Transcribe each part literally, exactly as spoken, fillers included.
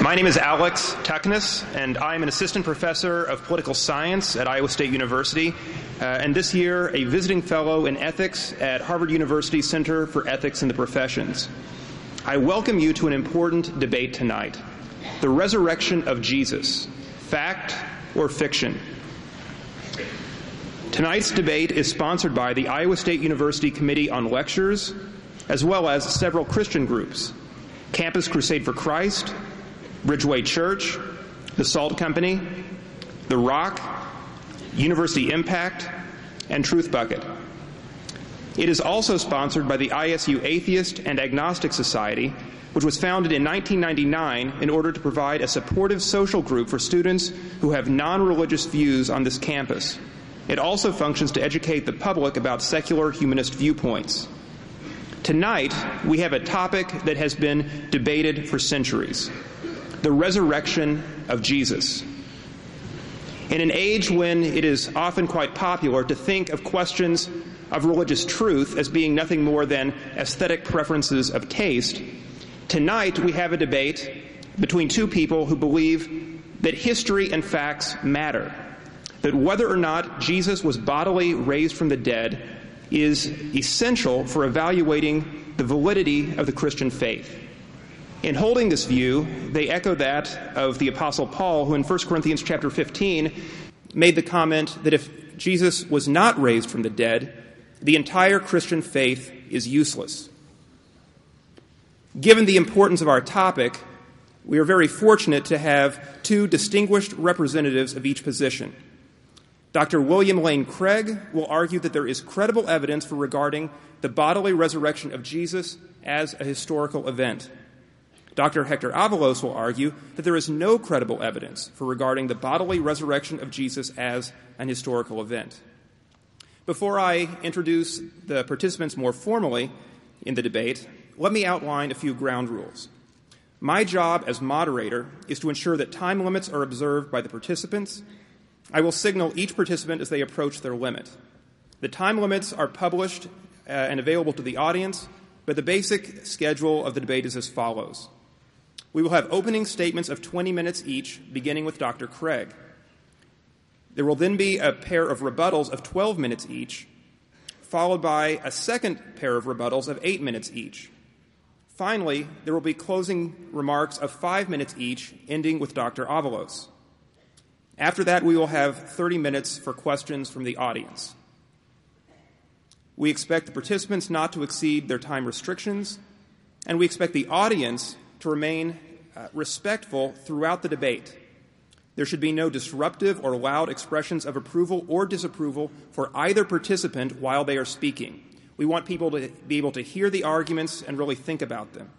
My name is Alex Teknis, and I am an assistant professor of political science at Iowa State University, uh, and this year a visiting fellow in ethics at Harvard University Center for Ethics in the Professions. I welcome you to an important debate tonight: the resurrection of Jesus, fact or fiction? Tonight's debate is sponsored by the Iowa State University Committee on Lectures, as well as several Christian groups: Campus Crusade for Christ, Bridgeway Church, the Salt Company, The Rock, University Impact, and Truth Bucket. It is also sponsored by the I S U Atheist and Agnostic Society, which was founded in nineteen ninety-nine in order to provide a supportive social group for students who have non-religious views on this campus. It also functions to educate the public about secular humanist viewpoints. Tonight, we have a topic that has been debated for centuries: the resurrection of Jesus. In an age when it is often quite popular to think of questions of religious truth as being nothing more than aesthetic preferences of taste, tonight we have a debate between two people who believe that history and facts matter, that whether or not Jesus was bodily raised from the dead is essential for evaluating the validity of the Christian faith. In holding this view, they echo that of the Apostle Paul, who in First Corinthians chapter fifteen made the comment that if Jesus was not raised from the dead, the entire Christian faith is useless. Given the importance of our topic, we are very fortunate to have two distinguished representatives of each position. Doctor William Lane Craig will argue that there is credible evidence for regarding the bodily resurrection of Jesus as a historical event. Doctor Hector Avalos will argue that there is no credible evidence for regarding the bodily resurrection of Jesus as an historical event. Before I introduce the participants more formally in the debate, let me outline a few ground rules. My job as moderator is to ensure that time limits are observed by the participants. I will signal each participant as they approach their limit. The time limits are published uh, and available to the audience, but the basic schedule of the debate is as follows. We will have opening statements of twenty minutes each, beginning with Doctor Craig. There will then be a pair of rebuttals of twelve minutes each, followed by a second pair of rebuttals of eight minutes each. Finally, there will be closing remarks of five minutes each, ending with Doctor Avalos. After that, we will have thirty minutes for questions from the audience. We expect the participants not to exceed their time restrictions, and we expect the audience to remain uh, respectful throughout the debate. There should be no disruptive or loud expressions of approval or disapproval for either participant while they are speaking. We want people to be able to hear the arguments and really think about them.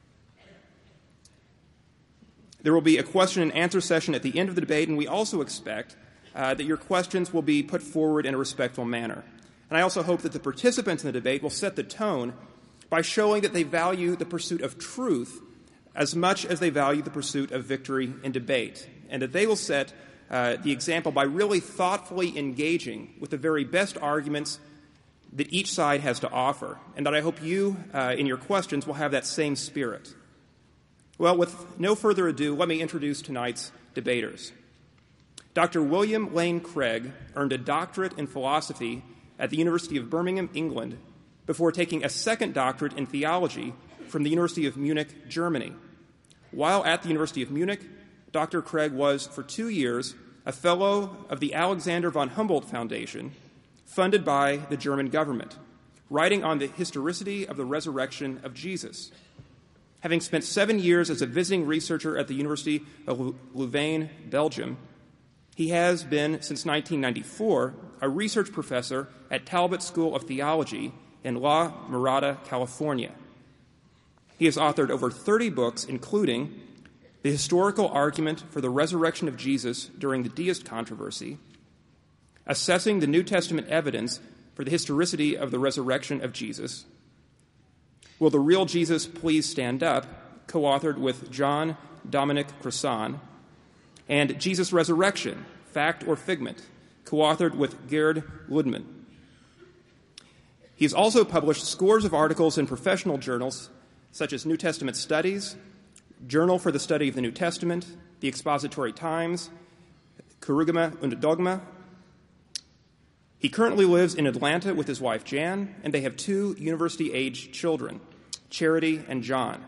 There will be a question and answer session at the end of the debate, and we also expect uh, that your questions will be put forward in a respectful manner. And I also hope that the participants in the debate will set the tone by showing that they value the pursuit of truth as much as they value the pursuit of victory in debate, and that they will set uh, the example by really thoughtfully engaging with the very best arguments that each side has to offer, and that I hope you, uh, in your questions, will have that same spirit. Well, with no further ado, let me introduce tonight's debaters. Doctor William Lane Craig earned a doctorate in philosophy at the University of Birmingham, England, before taking a second doctorate in theology from the University of Munich, Germany. While at the University of Munich, Doctor Craig was, for two years, a fellow of the Alexander von Humboldt Foundation, funded by the German government, writing on the historicity of the resurrection of Jesus. Having spent seven years as a visiting researcher at the University of Louvain, Belgium, he has been, since nineteen ninety-four, a research professor at Talbot School of Theology in La Mirada, California. He has authored over thirty books, including The Historical Argument for the Resurrection of Jesus During the Deist Controversy, Assessing the New Testament Evidence for the Historicity of the Resurrection of Jesus, Will the Real Jesus Please Stand Up, co-authored with John Dominic Crossan, and Jesus Resurrection, Fact or Figment, co-authored with Gerd Ludman. He has also published scores of articles in professional journals such as New Testament Studies, Journal for the Study of the New Testament, the Expository Times, Kerugma und Dogma. He currently lives in Atlanta with his wife Jan, and they have two university-age children, Charity and John.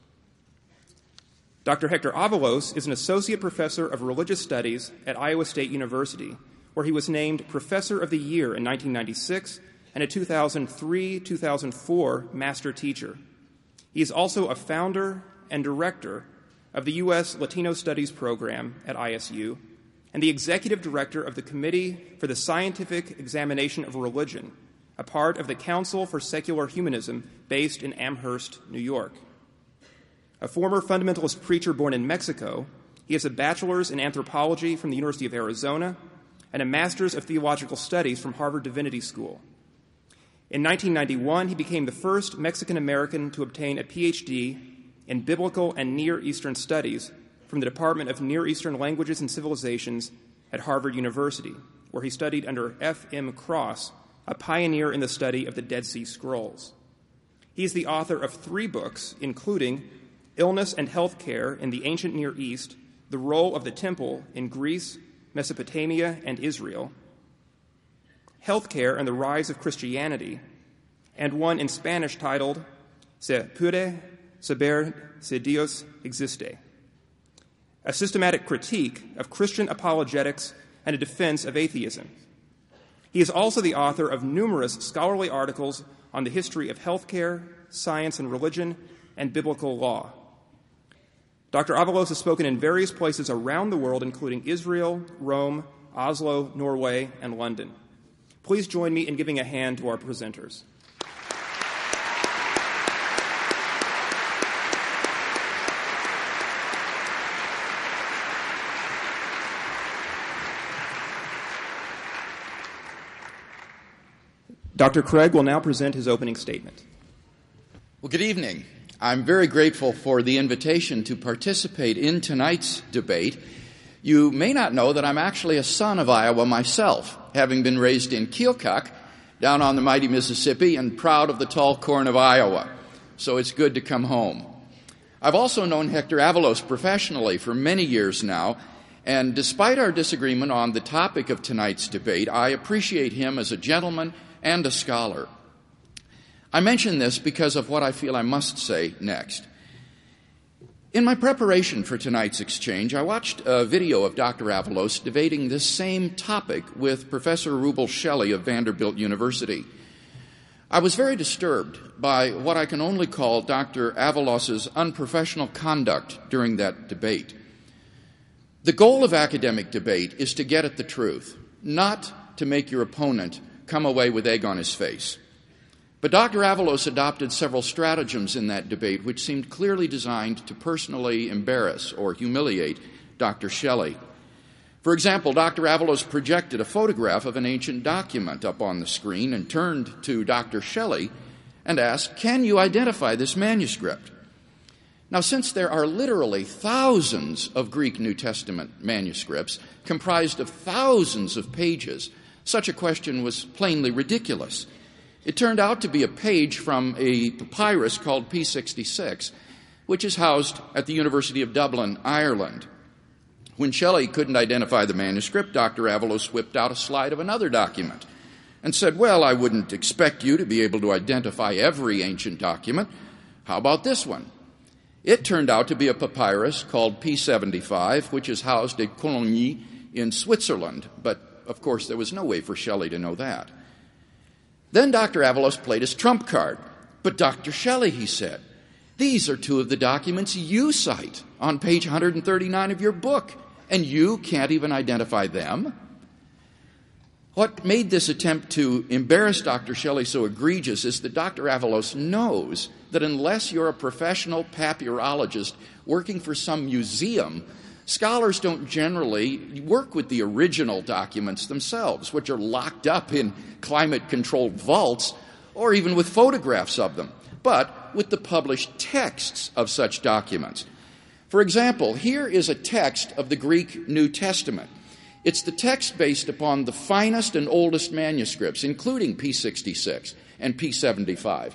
Doctor Hector Avalos is an associate professor of religious studies at Iowa State University, where he was named Professor of the Year in nineteen ninety-six and a two thousand three two thousand four master teacher. He is also a founder and director of the U S Latino Studies program at I S U and the executive director of the Committee for the Scientific Examination of Religion, a part of the Council for Secular Humanism based in Amherst, New York. A former fundamentalist preacher born in Mexico, he has a bachelor's in anthropology from the University of Arizona and a master's of theological studies from Harvard Divinity School. In nineteen ninety-one, he became the first Mexican-American to obtain a P H D in Biblical and Near Eastern Studies from the Department of Near Eastern Languages and Civilizations at Harvard University, where he studied under F M Cross, a pioneer in the study of the Dead Sea Scrolls. He is the author of three books, including Illness and Health Care in the Ancient Near East, The Role of the Temple in Greece, Mesopotamia, and Israel, Healthcare and the Rise of Christianity, and one in Spanish titled Se puede saber si Dios existe, a systematic critique of Christian apologetics and a defense of atheism. He is also the author of numerous scholarly articles on the history of healthcare, science and religion, and biblical law. Doctor Avalos has spoken in various places around the world, including Israel, Rome, Oslo, Norway, and London. Please join me in giving a hand to our presenters. Doctor Craig will now present his opening statement. Well, good evening. I'm very grateful for the invitation to participate in tonight's debate. You may not know that I'm actually a son of Iowa myself, having been raised in Keokuk, down on the mighty Mississippi, and proud of the tall corn of Iowa. So it's good to come home. I've also known Hector Avalos professionally for many years now, and despite our disagreement on the topic of tonight's debate, I appreciate him as a gentleman and a scholar. I mention this because of what I feel I must say next. In my preparation for tonight's exchange, I watched a video of Doctor Avalos debating this same topic with Professor Rubel Shelley of Vanderbilt University. I was very disturbed by what I can only call Doctor Avalos's unprofessional conduct during that debate. The goal of academic debate is to get at the truth, not to make your opponent come away with egg on his face. But Doctor Avalos adopted several stratagems in that debate which seemed clearly designed to personally embarrass or humiliate Doctor Shelley. For example, Doctor Avalos projected a photograph of an ancient document up on the screen and turned to Doctor Shelley and asked, "Can you identify this manuscript?" Now, since there are literally thousands of Greek New Testament manuscripts comprised of thousands of pages, such a question was plainly ridiculous. It turned out to be a page from a papyrus called P sixty-six, which is housed at the University of Dublin, Ireland. When Shelley couldn't identify the manuscript, Doctor Avalos whipped out a slide of another document and said, "Well, I wouldn't expect you to be able to identify every ancient document. How about this one?" It turned out to be a papyrus called P seventy-five, which is housed at Coligny in Switzerland, but of course there was no way for Shelley to know that. Then Doctor Avalos played his trump card. "But Doctor Shelley," he said, "these are two of the documents you cite on page one hundred thirty-nine of your book, and you can't even identify them?" What made this attempt to embarrass Doctor Shelley so egregious is that Doctor Avalos knows that unless you're a professional papyrologist working for some museum, scholars don't generally work with the original documents themselves, which are locked up in climate-controlled vaults, or even with photographs of them, but with the published texts of such documents. For example, here is a text of the Greek New Testament. It's the text based upon the finest and oldest manuscripts, including P sixty-six and P seventy-five.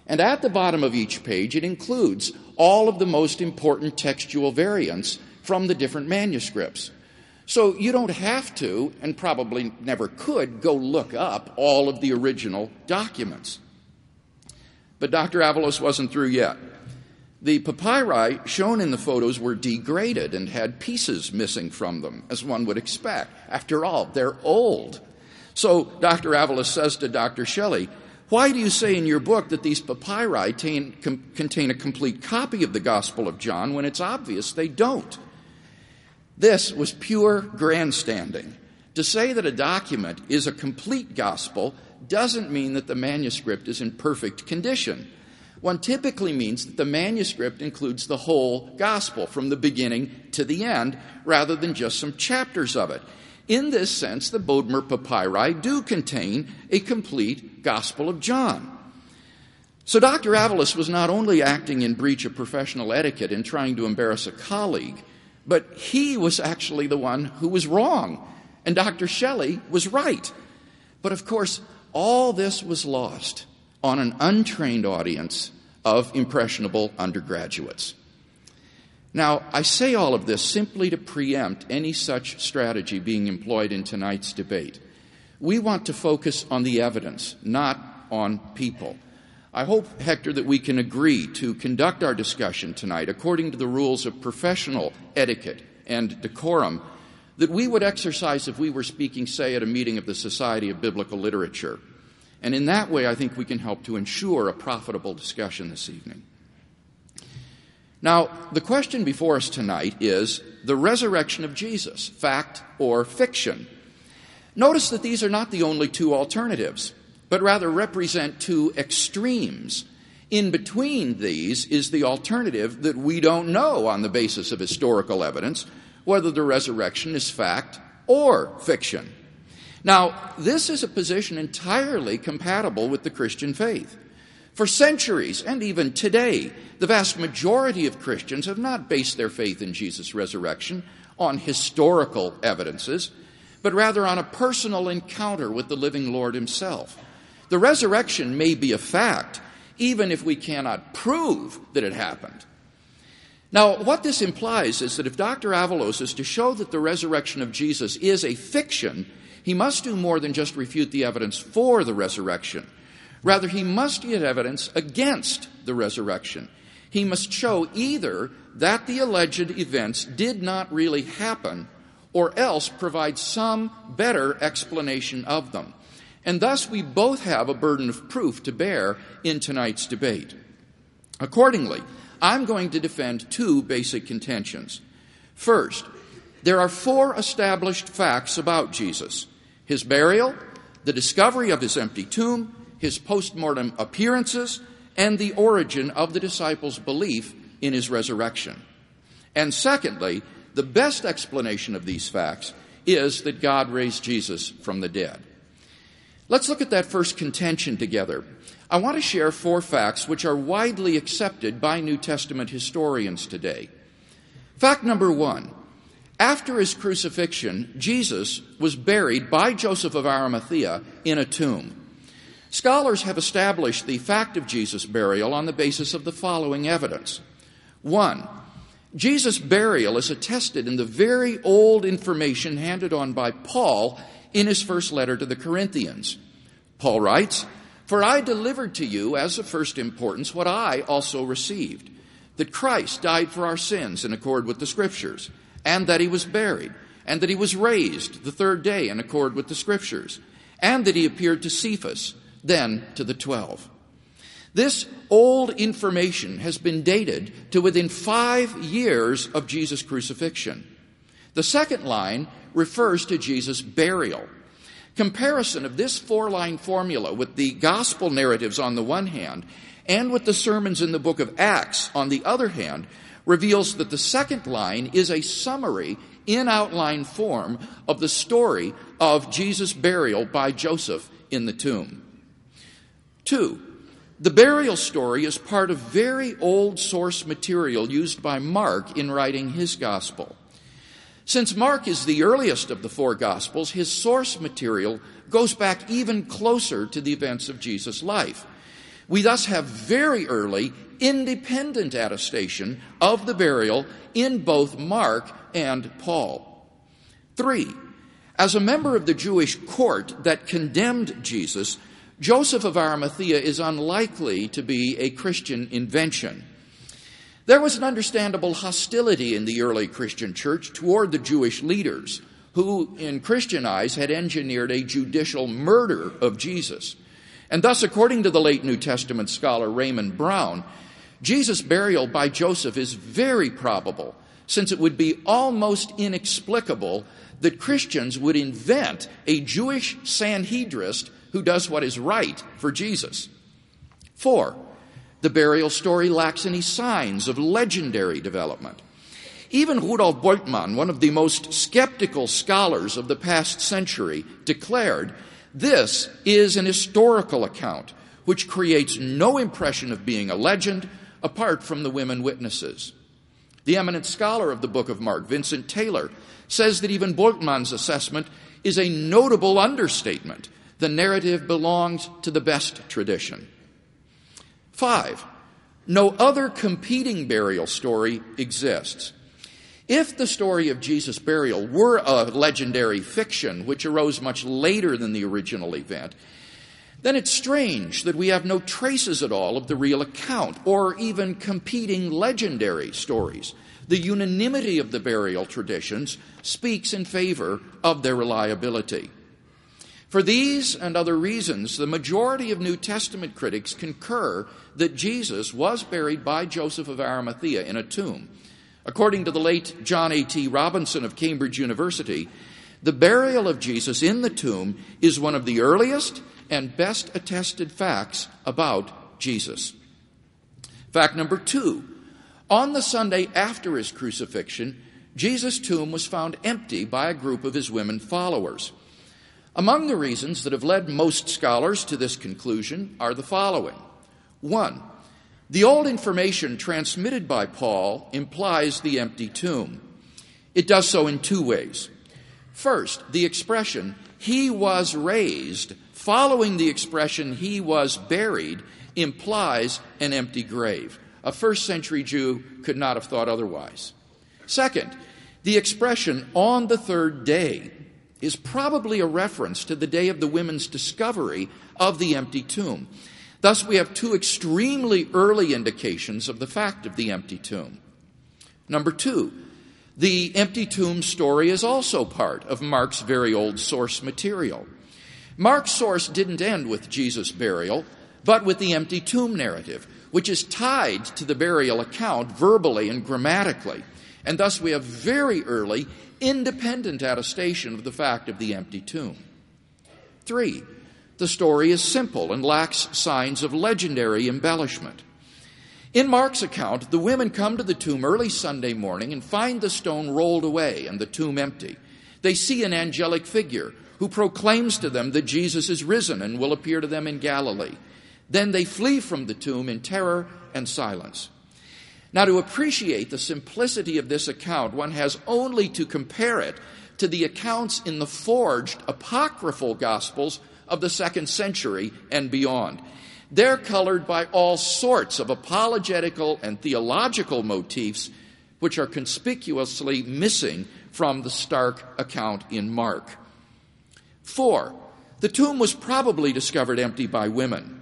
And at the bottom of each page, it includes all of the most important textual variants from the different manuscripts. So you don't have to, and probably never could, go look up all of the original documents. But Doctor Avalos wasn't through yet. The papyri shown in the photos were degraded and had pieces missing from them, as one would expect. After all, they're old. So Doctor Avalos says to Doctor Shelley, "Why do you say in your book that these papyri contain, com, contain a complete copy of the Gospel of John when it's obvious they don't?" This was pure grandstanding. To say that a document is a complete gospel doesn't mean that the manuscript is in perfect condition. One typically means that the manuscript includes the whole gospel from the beginning to the end, rather than just some chapters of it. In this sense, the Bodmer papyri do contain a complete Gospel of John. So Doctor Avalos was not only acting in breach of professional etiquette in trying to embarrass a colleague, but he was actually the one who was wrong, and Doctor Shelley was right. But of course, all this was lost on an untrained audience of impressionable undergraduates. Now, I say all of this simply to preempt any such strategy being employed in tonight's debate. We want to focus on the evidence, not on people. I hope, Hector, that we can agree to conduct our discussion tonight according to the rules of professional etiquette and decorum that we would exercise if we were speaking, say, at a meeting of the Society of Biblical Literature. And in that way, I think we can help to ensure a profitable discussion this evening. Now, the question before us tonight is the resurrection of Jesus, fact or fiction. Notice that these are not the only two alternatives, but rather represent two extremes. In between these is the alternative that we don't know on the basis of historical evidence whether the resurrection is fact or fiction. Now, this is a position entirely compatible with the Christian faith. For centuries, and even today, the vast majority of Christians have not based their faith in Jesus' resurrection on historical evidences, but rather on a personal encounter with the living Lord himself. The resurrection may be a fact, even if we cannot prove that it happened. Now, what this implies is that if Doctor Avalos is to show that the resurrection of Jesus is a fiction, he must do more than just refute the evidence for the resurrection. Rather, he must get evidence against the resurrection. He must show either that the alleged events did not really happen, or else provide some better explanation of them. And thus, we both have a burden of proof to bear in tonight's debate. Accordingly, I'm going to defend two basic contentions. First, there are four established facts about Jesus: his burial, the discovery of his empty tomb, his post-mortem appearances, and the origin of the disciples' belief in his resurrection. And secondly, the best explanation of these facts is that God raised Jesus from the dead. Let's look at that first contention together. I want to share four facts which are widely accepted by New Testament historians today. Fact number one: after his crucifixion, Jesus was buried by Joseph of Arimathea in a tomb. Scholars have established the fact of Jesus' burial on the basis of the following evidence. One, Jesus' burial is attested in the very old information handed on by Paul in his first letter to the Corinthians. Paul writes, "For I delivered to you as of first importance what I also received, that Christ died for our sins in accord with the Scriptures, and that he was buried, and that he was raised the third day in accord with the Scriptures, and that he appeared to Cephas, then to the twelve." This old information has been dated to within five years of Jesus' crucifixion. The second line refers to Jesus' burial. Comparison of this four-line formula with the gospel narratives on the one hand and with the sermons in the book of Acts on the other hand reveals that the second line is a summary in outline form of the story of Jesus' burial by Joseph in the tomb. Two, the burial story is part of very old source material used by Mark in writing his gospel. Since Mark is the earliest of the four Gospels, his source material goes back even closer to the events of Jesus' life. We thus have very early, independent attestation of the burial in both Mark and Paul. Three, as a member of the Jewish court that condemned Jesus, Joseph of Arimathea is unlikely to be a Christian invention. There was an understandable hostility in the early Christian church toward the Jewish leaders, who, in Christian eyes, had engineered a judicial murder of Jesus. And thus, according to the late New Testament scholar Raymond Brown, Jesus' burial by Joseph is very probable, since it would be almost inexplicable that Christians would invent a Jewish Sanhedrist who does what is right for Jesus. Four, the burial story lacks any signs of legendary development. Even Rudolf Bultmann, one of the most skeptical scholars of the past century, declared, "This is an historical account which creates no impression of being a legend apart from the women witnesses." The eminent scholar of the book of Mark, Vincent Taylor, says that even Bultmann's assessment is a notable understatement. The narrative belongs to the best tradition. Five, no other competing burial story exists. If the story of Jesus' burial were a legendary fiction which arose much later than the original event, then it's strange that we have no traces at all of the real account or even competing legendary stories. The unanimity of the burial traditions speaks in favor of their reliability. For these and other reasons, the majority of New Testament critics concur that Jesus was buried by Joseph of Arimathea in a tomb. According to the late John A T Robinson of Cambridge University, the burial of Jesus in the tomb is one of the earliest and best attested facts about Jesus. Fact number two, on the Sunday after his crucifixion, Jesus' tomb was found empty by a group of his women followers. Among the reasons that have led most scholars to this conclusion are the following. One, the old information transmitted by Paul implies the empty tomb. It does so in two ways. First, the expression, "he was raised," following the expression, "he was buried," implies an empty grave. A first century Jew could not have thought otherwise. Second, the expression, "on the third day," is probably a reference to the day of the women's discovery of the empty tomb. Thus, we have two extremely early indications of the fact of the empty tomb. Number two, the empty tomb story is also part of Mark's very old source material. Mark's source didn't end with Jesus' burial, but with the empty tomb narrative, which is tied to the burial account verbally and grammatically. And thus we have very early, independent attestation of the fact of the empty tomb. Three, the story is simple and lacks signs of legendary embellishment. In Mark's account, the women come to the tomb early Sunday morning and find the stone rolled away and the tomb empty. They see an angelic figure who proclaims to them that Jesus is risen and will appear to them in Galilee. Then they flee from the tomb in terror and silence. Now, to appreciate the simplicity of this account, one has only to compare it to the accounts in the forged apocryphal Gospels of the second century and beyond. They're colored by all sorts of apologetical and theological motifs which are conspicuously missing from the stark account in Mark. Four, the tomb was probably discovered empty by women.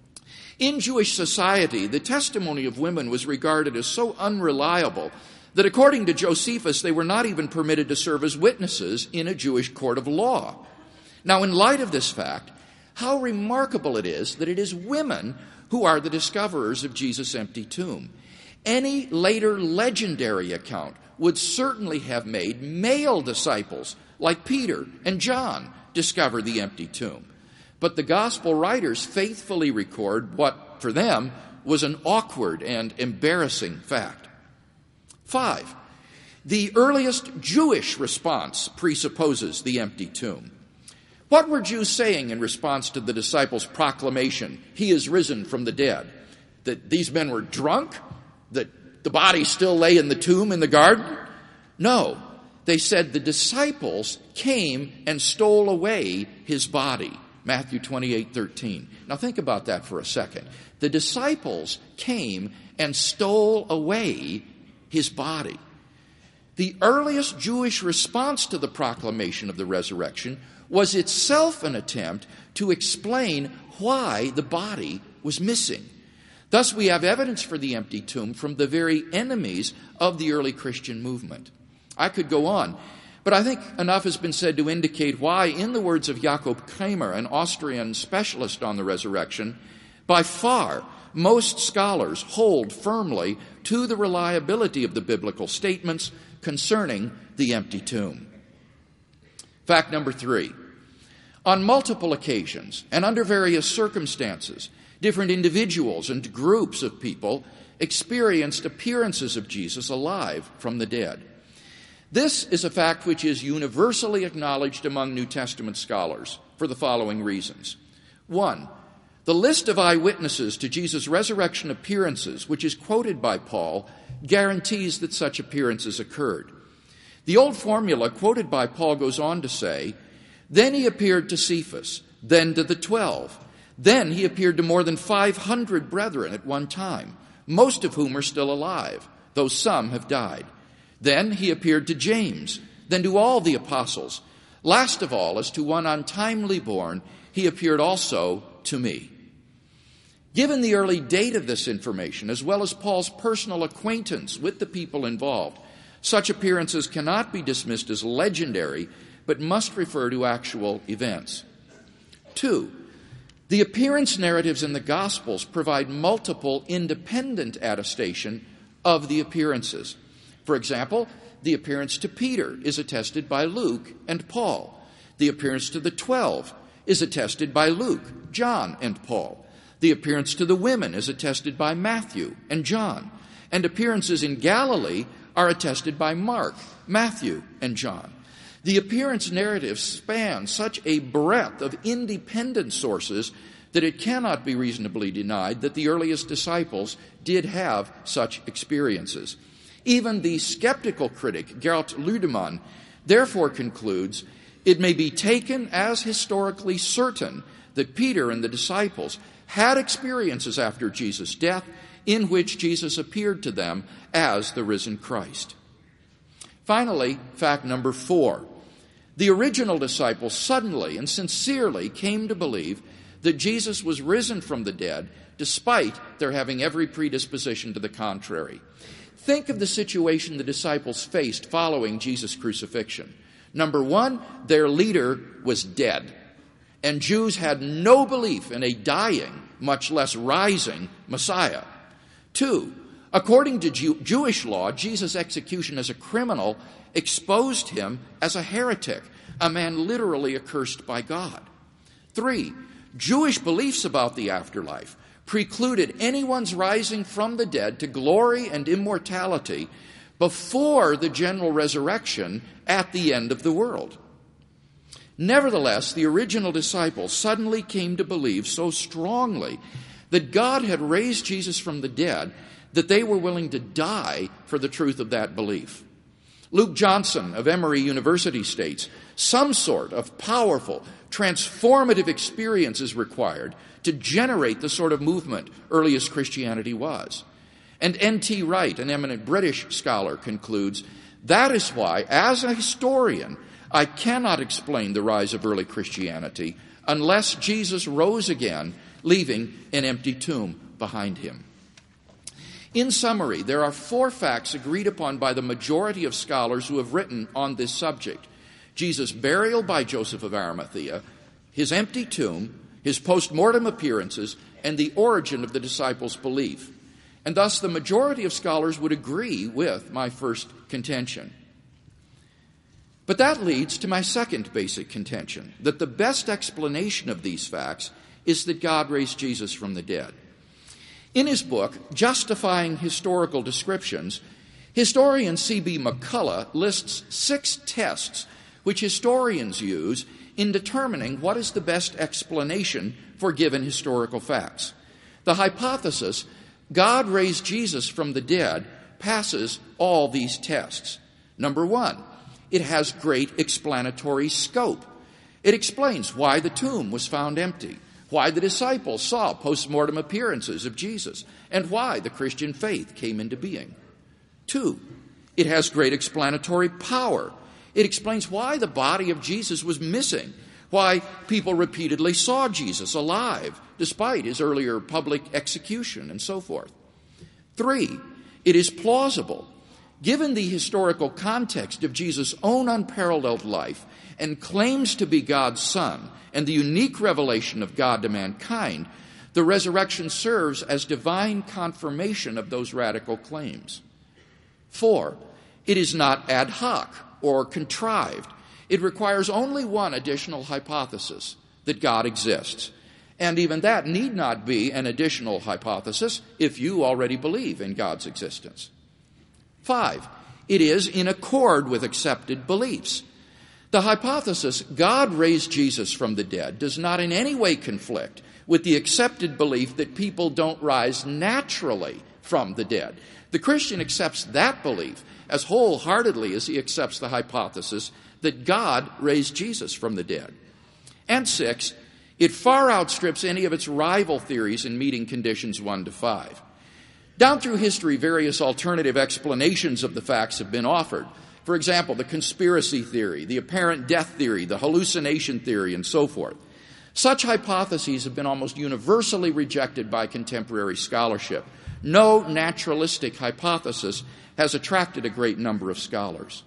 In Jewish society, the testimony of women was regarded as so unreliable that according to Josephus, they were not even permitted to serve as witnesses in a Jewish court of law. Now, in light of this fact, how remarkable it is that it is women who are the discoverers of Jesus' empty tomb. Any later legendary account would certainly have made male disciples like Peter and John discover the empty tomb. But the gospel writers faithfully record what, for them, was an awkward and embarrassing fact. Five, the earliest Jewish response presupposes the empty tomb. What were Jews saying in response to the disciples' proclamation, "He is risen from the dead"? That these men were drunk? That the body still lay in the tomb in the garden? No. They said the disciples came and stole away his body. Matthew twenty-eight thirteen. Now think about that for a second. The disciples came and stole away his body. The earliest Jewish response to the proclamation of the resurrection was itself an attempt to explain why the body was missing. Thus, we have evidence for the empty tomb from the very enemies of the early Christian movement. I could go on, but I think enough has been said to indicate why, in the words of Jakob Kramer, an Austrian specialist on the resurrection, by far most scholars hold firmly to the reliability of the biblical statements concerning the empty tomb. Fact number three. On multiple occasions and under various circumstances, different individuals and groups of people experienced appearances of Jesus alive from the dead. This is a fact which is universally acknowledged among New Testament scholars for the following reasons. One, the list of eyewitnesses to Jesus' resurrection appearances, which is quoted by Paul, guarantees that such appearances occurred. The old formula quoted by Paul goes on to say, "Then he appeared to Cephas, then to the twelve. Then he appeared to more than five hundred brethren at one time, most of whom are still alive, though some have died. Then he appeared to James, then to all the apostles. Last of all, as to one untimely born, he appeared also to me." Given the early date of this information, as well as Paul's personal acquaintance with the people involved, such appearances cannot be dismissed as legendary, but must refer to actual events. Two, the appearance narratives in the Gospels provide multiple independent attestation of the appearances. For example, the appearance to Peter is attested by Luke and Paul. The appearance to the twelve is attested by Luke, John, and Paul. The appearance to the women is attested by Matthew and John. And appearances in Galilee are attested by Mark, Matthew, and John. The appearance narrative spans such a breadth of independent sources that it cannot be reasonably denied that the earliest disciples did have such experiences. Even the skeptical critic, Gerhard Lüdemann, therefore concludes, it may be taken as historically certain that Peter and the disciples had experiences after Jesus' death in which Jesus appeared to them as the risen Christ. Finally, fact number four. The original disciples suddenly and sincerely came to believe that Jesus was risen from the dead, despite their having every predisposition to the contrary. Think of the situation the disciples faced following Jesus' crucifixion. Number one, their leader was dead, and Jews had no belief in a dying, much less rising, Messiah. Two, according to Jew- Jewish law, Jesus' execution as a criminal exposed him as a heretic, a man literally accursed by God. Three, Jewish beliefs about the afterlife precluded anyone's rising from the dead to glory and immortality before the general resurrection at the end of the world. Nevertheless, the original disciples suddenly came to believe so strongly that God had raised Jesus from the dead that they were willing to die for the truth of that belief. Luke Johnson of Emory University states, some sort of powerful, transformative experience is required to generate the sort of movement earliest Christianity was. And N T Wright, an eminent British scholar, concludes, that is why, as a historian, I cannot explain the rise of early Christianity unless Jesus rose again, leaving an empty tomb behind him. In summary, there are four facts agreed upon by the majority of scholars who have written on this subject: Jesus' burial by Joseph of Arimathea, his empty tomb, his post-mortem appearances, and the origin of the disciples' belief. And thus the majority of scholars would agree with my first contention. But that leads to my second basic contention, that the best explanation of these facts is that God raised Jesus from the dead. In his book, Justifying Historical Descriptions, historian C B McCullough lists six tests which historians use in determining what is the best explanation for given historical facts. The hypothesis, God raised Jesus from the dead, passes all these tests. Number one, it has great explanatory scope. It explains why the tomb was found empty, why the disciples saw post-mortem appearances of Jesus, and why the Christian faith came into being. Two, it has great explanatory power. It explains why the body of Jesus was missing, why people repeatedly saw Jesus alive despite his earlier public execution, and so forth. Three, it is plausible, given the historical context of Jesus' own unparalleled life and claims to be God's Son and the unique revelation of God to mankind, the resurrection serves as divine confirmation of those radical claims. Four, it is not ad hoc or contrived. It requires only one additional hypothesis, that God exists. And even that need not be an additional hypothesis if you already believe in God's existence. Five, it is in accord with accepted beliefs. The hypothesis, God raised Jesus from the dead, does not in any way conflict with the accepted belief that people don't rise naturally from the dead. The Christian accepts that belief as wholeheartedly as he accepts the hypothesis that God raised Jesus from the dead. And six, it far outstrips any of its rival theories in meeting conditions one to five. Down through history, various alternative explanations of the facts have been offered. For example, the conspiracy theory, the apparent death theory, the hallucination theory, and so forth. Such hypotheses have been almost universally rejected by contemporary scholarship. No naturalistic hypothesis has attracted a great number of scholars.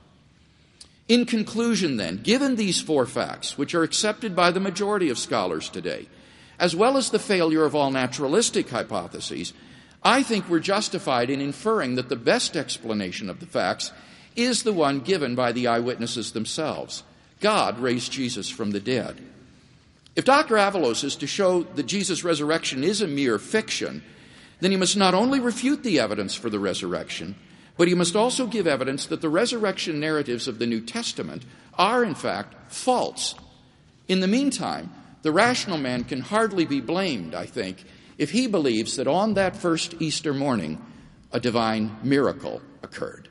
In conclusion, then, given these four facts, which are accepted by the majority of scholars today, as well as the failure of all naturalistic hypotheses, I think we're justified in inferring that the best explanation of the facts is the one given by the eyewitnesses themselves. God raised Jesus from the dead. If Doctor Avalos is to show that Jesus' resurrection is a mere fiction, then he must not only refute the evidence for the resurrection, but he must also give evidence that the resurrection narratives of the New Testament are, in fact, false. In the meantime, the rational man can hardly be blamed, I think, if he believes that on that first Easter morning, a divine miracle occurred.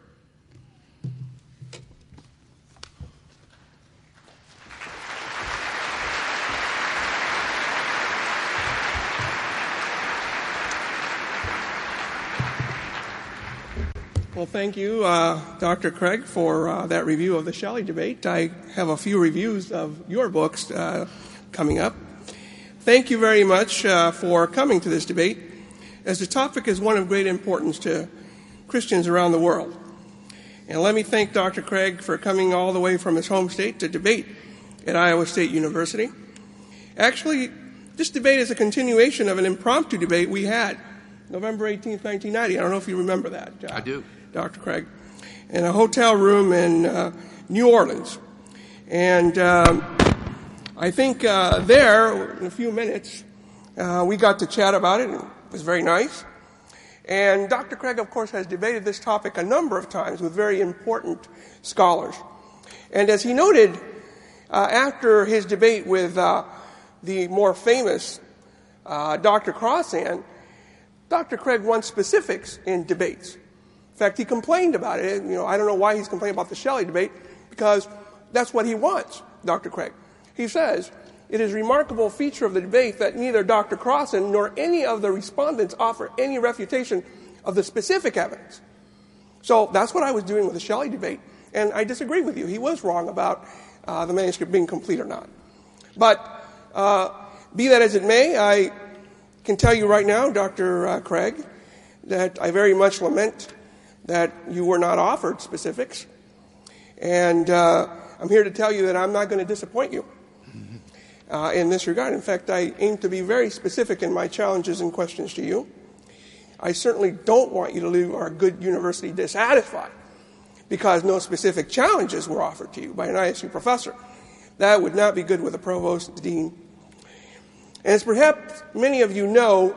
Well, thank you, uh, Doctor Craig, for uh, that review of the Shelley debate. I have a few reviews of your books uh, coming up. Thank you very much uh, for coming to this debate, as the topic is one of great importance to Christians around the world. And let me thank Doctor Craig for coming all the way from his home state to debate at Iowa State University. Actually, this debate is a continuation of an impromptu debate we had November eighteenth, nineteen ninety. I don't know if you remember that. Uh, I do. Doctor Craig, in a hotel room in uh, New Orleans. And um, I think uh, there, in a few minutes, uh, we got to chat about it. It was very nice. And Doctor Craig, of course, has debated this topic a number of times with very important scholars. And as he noted, uh, after his debate with uh, the more famous uh, Doctor Crossan, Doctor Craig wants specifics in debates. In fact, he complained about it. You know, I don't know why he's complaining about the Shelley debate, because that's what he wants, Doctor Craig. He says, it is a remarkable feature of the debate that neither Doctor Crossan nor any of the respondents offer any refutation of the specific evidence. So that's what I was doing with the Shelley debate, and I disagree with you. He was wrong about uh, the manuscript being complete or not. But uh, be that as it may, I can tell you right now, Doctor Uh, Craig, that I very much lament that you were not offered specifics. And uh, I'm here to tell you that I'm not going to disappoint you uh, in this regard. In fact, I aim to be very specific in my challenges and questions to you. I certainly don't want you to leave our good university dissatisfied because no specific challenges were offered to you by an I S U professor. That would not be good with a provost, the dean. And as perhaps many of you know,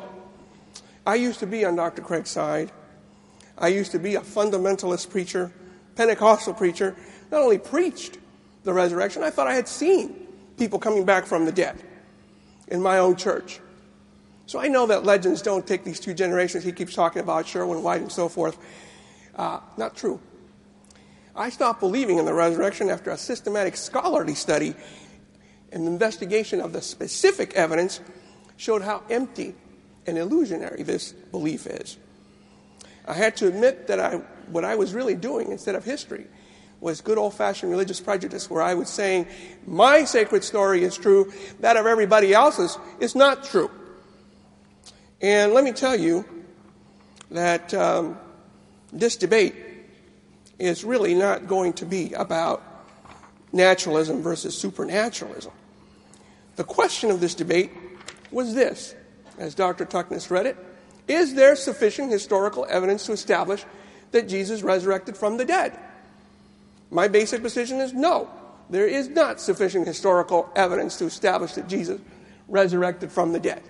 I used to be on Doctor Craig's side. I used to be a fundamentalist preacher, Pentecostal preacher. Not only preached the resurrection, I thought I had seen people coming back from the dead in my own church. So I know that legends don't take these two generations he keeps talking about, Sherwin White and so forth. Uh, not true. I stopped believing in the resurrection after a systematic scholarly study And the investigation of the specific evidence showed how empty and illusionary this belief is. I had to admit that I, what I was really doing instead of history was good old-fashioned religious prejudice, where I was saying my sacred story is true, that of everybody else's is not true. And let me tell you that um, this debate is really not going to be about naturalism versus supernaturalism. The question of this debate was this, as Doctor Tuckness read it: is there sufficient historical evidence to establish that Jesus resurrected from the dead? My basic position is no. There is not sufficient historical evidence to establish that Jesus resurrected from the dead.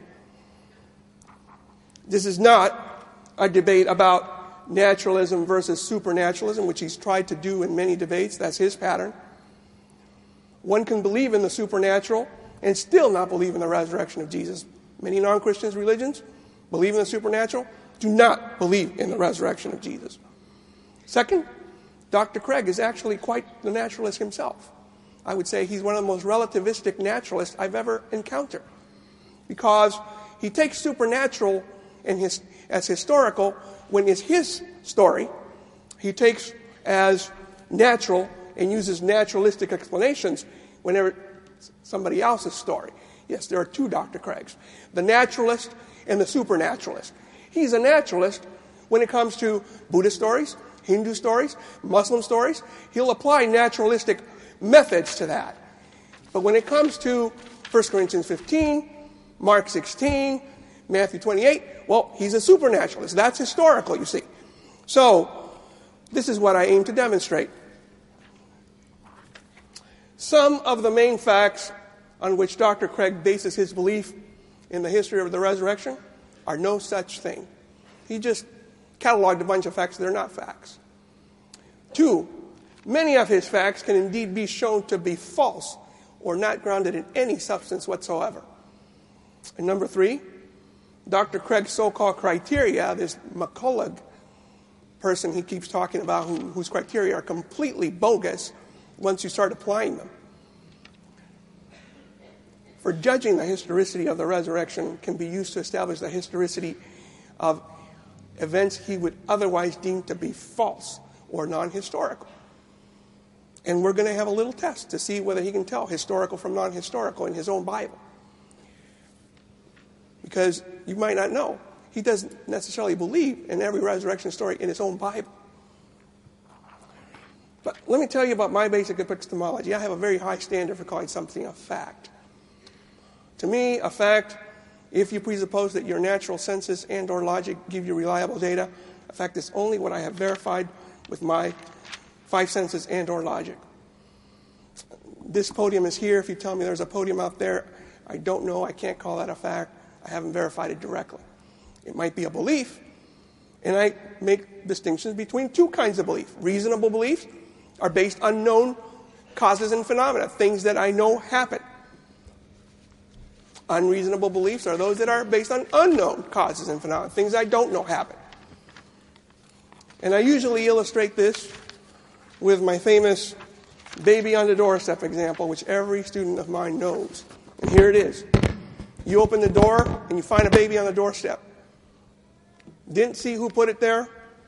This is not a debate about naturalism versus supernaturalism, which he's tried to do in many debates. That's his pattern. One can believe in the supernatural and still not believe in the resurrection of Jesus. Many non-Christian religions believe in the supernatural, do not believe in the resurrection of Jesus. Second, Doctor Craig is actually quite the naturalist himself. I would say he's one of the most relativistic naturalists I've ever encountered, because he takes supernatural and his, as historical when it's his story. He takes as natural and uses naturalistic explanations whenever it's somebody else's story. Yes, there are two Doctor Craigs, the naturalist and the supernaturalist. He's a naturalist when it comes to Buddhist stories, Hindu stories, Muslim stories. He'll apply naturalistic methods to that. But when it comes to First Corinthians fifteen, Mark sixteen, Matthew twenty-eight, well, he's a supernaturalist. That's historical, you see. So, this is what I aim to demonstrate. Some of the main facts on which Doctor Craig bases his belief in the history of the resurrection are no such thing. He just cataloged a bunch of facts that are not facts. Two, many of his facts can indeed be shown to be false or not grounded in any substance whatsoever. And number three, Doctor Craig's so-called criteria, this McCullough person he keeps talking about, who, whose criteria are completely bogus once you start applying them. For judging the historicity of the resurrection can be used to establish the historicity of events he would otherwise deem to be false or non-historical. And we're going to have a little test to see whether he can tell historical from non-historical in his own Bible. Because you might not know, he doesn't necessarily believe in every resurrection story in his own Bible. But let me tell you about my basic epistemology. I have a very high standard for calling something a fact. To me, a fact, if you presuppose that your natural senses and or logic give you reliable data, a fact is only what I have verified with my five senses and or logic. This podium is here. If you tell me there's a podium out there, I don't know. I can't call that a fact. I haven't verified it directly. It might be a belief, and I make distinctions between two kinds of belief. Reasonable beliefs are based on known causes and phenomena, things that I know happen. Unreasonable beliefs are those that are based on unknown causes and phenomena, things I don't know happen. And I usually illustrate this with my famous baby on the doorstep example, which every student of mine knows. And here it is. You open the door and you find a baby on the doorstep. Didn't see who put it there.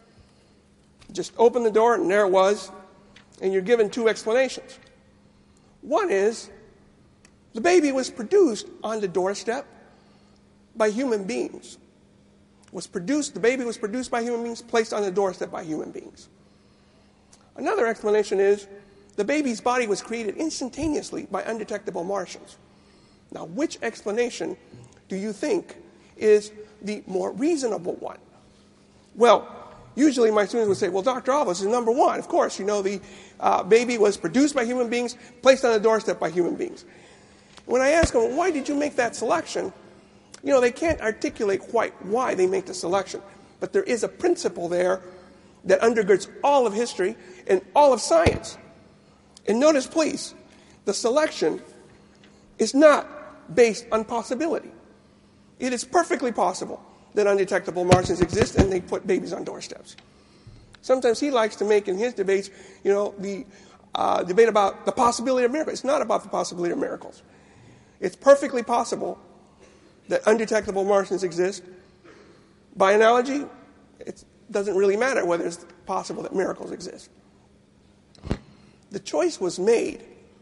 Just open the door and there it was. And you're given two explanations. One is, the baby was produced on the doorstep by human beings. Was produced, the baby was produced by human beings, placed on the doorstep by human beings. Another explanation is, the baby's body was created instantaneously by undetectable Martians. Now, which explanation do you think is the more reasonable one? Well, usually my students would say, well, Doctor Alvis is number one. Of course, you know, the uh, baby was produced by human beings, placed on the doorstep by human beings. When I ask them, why did you make that selection? You know, they can't articulate quite why they make the selection. But there is a principle there that undergirds all of history and all of science. And notice, please, the selection is not based on possibility. It is perfectly possible that undetectable Martians exist and they put babies on doorsteps. Sometimes he likes to make in his debates, you know, the uh, debate about the possibility of miracles. It's not about the possibility of miracles. It's perfectly possible that undetectable Martians exist. By analogy, it doesn't really matter whether it's possible that miracles exist. The choice was made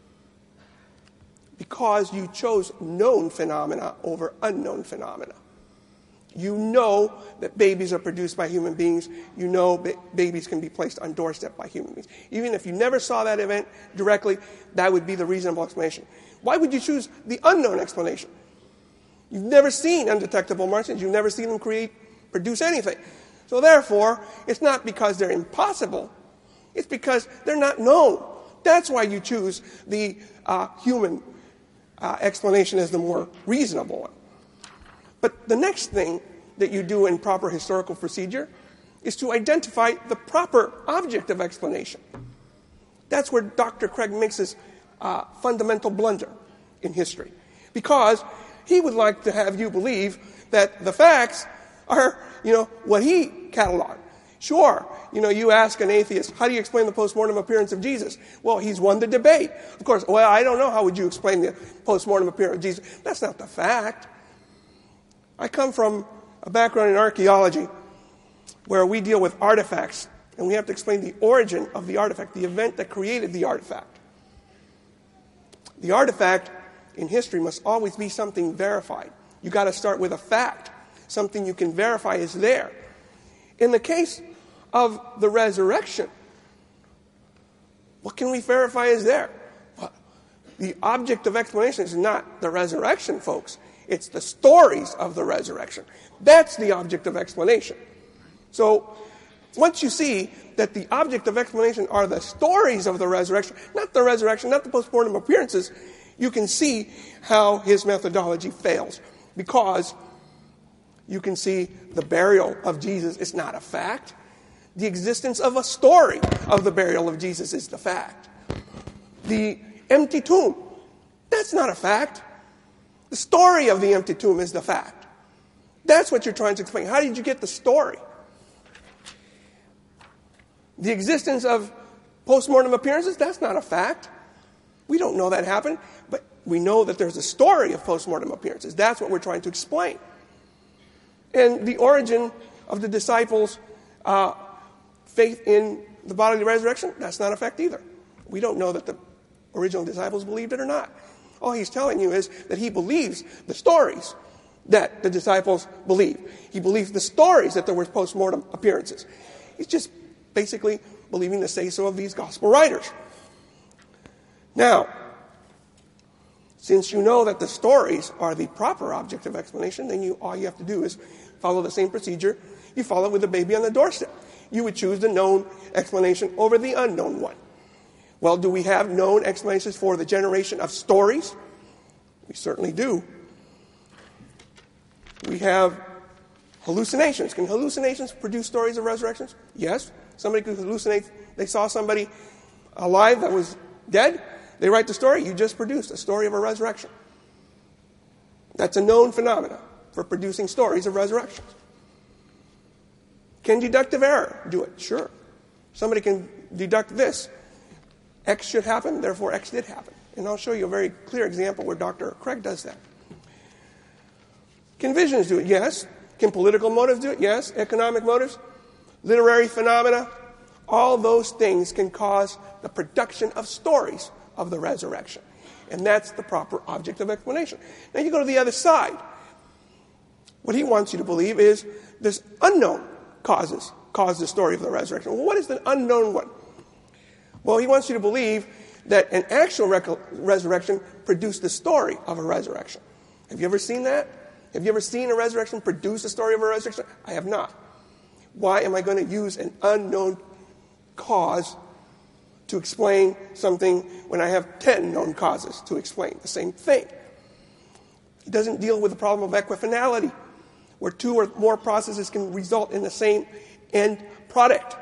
because you chose known phenomena over unknown phenomena. You know that babies are produced by human beings. You know ba- babies can be placed on doorstep by human beings. Even if you never saw that event directly, that would be the reasonable explanation. Why would you choose the unknown explanation? You've never seen undetectable Martians. You've never seen them create, produce anything. So therefore, it's not because they're impossible. It's because they're not known. That's why you choose the uh, human uh, explanation as the more reasonable one. But the next thing that you do in proper historical procedure is to identify the proper object of explanation. That's where Doctor Craig makes his uh, fundamental blunder in history. Because he would like to have you believe that the facts are, you know, what he cataloged. Sure, you know, you ask an atheist, how do you explain the postmortem appearance of Jesus? Well, he's won the debate. Of course, well, I don't know, how would you explain the postmortem appearance of Jesus? That's not the fact. I come from a background in archaeology where we deal with artifacts, and we have to explain the origin of the artifact, the event that created the artifact. The artifact in history must always be something verified. You got to start with a fact, something you can verify is there. In the case of the resurrection, what can we verify is there? Well, the object of explanation is not the resurrection, folks. It's the stories of the resurrection. That's the object of explanation. So once you see that the object of explanation are the stories of the resurrection, not the resurrection, not the postmortem appearances, you can see how his methodology fails. Because you can see the burial of Jesus is not a fact. The existence of a story of the burial of Jesus is the fact. The empty tomb, that's not a fact. The story of the empty tomb is the fact. That's what you're trying to explain. How did you get the story? The existence of postmortem appearances, that's not a fact. We don't know that happened, but we know that there's a story of postmortem appearances. That's what we're trying to explain. And the origin of the disciples' uh, faith in the bodily resurrection, that's not a fact either. We don't know that the original disciples believed it or not. All he's telling you is that he believes the stories that the disciples believed. He believes the stories that there were post-mortem appearances. He's just basically believing the say-so of these gospel writers. Now, since you know that the stories are the proper object of explanation, then you all you have to do is follow the same procedure you follow with the baby on the doorstep. You would choose the known explanation over the unknown one. Well, do we have known explanations for the generation of stories? We certainly do. We have hallucinations. Can hallucinations produce stories of resurrections? Yes. Somebody could hallucinate. They saw somebody alive that was dead. They write the story. You just produced a story of a resurrection. That's a known phenomenon for producing stories of resurrections. Can deductive error do it? Sure. Somebody can deduct this. X should happen, therefore X did happen. And I'll show you a very clear example where Doctor Craig does that. Can visions do it? Yes. Can political motives do it? Yes. Economic motives? Literary phenomena? All those things can cause the production of stories of the resurrection. And that's the proper object of explanation. Now you go to the other side. What he wants you to believe is this unknown causes cause the story of the resurrection. Well, what is the unknown one? Well, he wants you to believe that an actual rec- resurrection produced the story of a resurrection. Have you ever seen that? Have you ever seen a resurrection produce a story of a resurrection? I have not. Why am I going to use an unknown cause to explain something when I have ten known causes to explain the same thing? He doesn't deal with the problem of equifinality, where two or more processes can result in the same end product.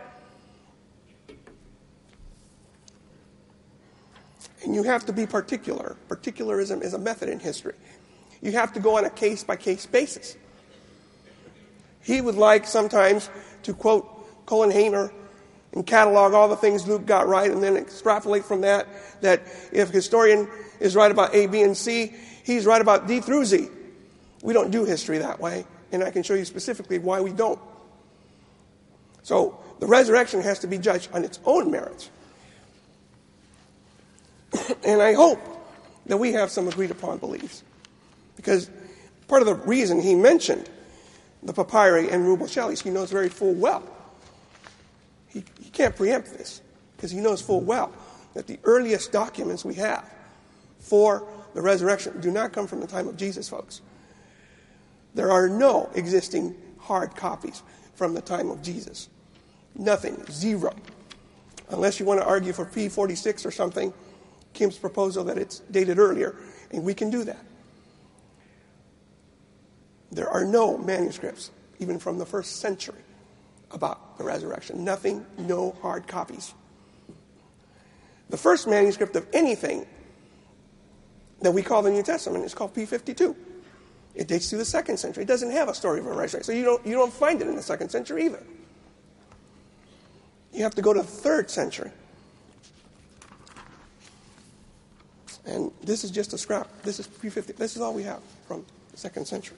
And you have to be particular. Particularism is a method in history. You have to go on a case-by-case basis. He would like sometimes to quote Colin Hamer and catalog all the things Luke got right and then extrapolate from that that if historian is right about A, B, and C, He's right about D through Z. We don't do history that way, and I can show you specifically why we don't. So the resurrection has to be judged on its own merits. And I hope that we have some agreed upon beliefs. Because part of the reason he mentioned the papyri and Rubel Shelleys, he knows very full well. He, he can't preempt this, because he knows full well that the earliest documents we have for the resurrection do not come from the time of Jesus, folks. There are no existing hard copies from the time of Jesus. Nothing. Zero. Unless you want to argue for P forty-six or something, Kim's proposal that it's dated earlier, and we can do that. There are no manuscripts, even from the first century, about the resurrection. Nothing, no hard copies. The first manuscript of anything that we call the New Testament is called P fifty-two. It dates to the second century. It doesn't have a story of a resurrection, so you don't, you don't find it in the second century either. You have to go to the third century. And this is just a scrap. This is P fifty. This is all we have from the second century.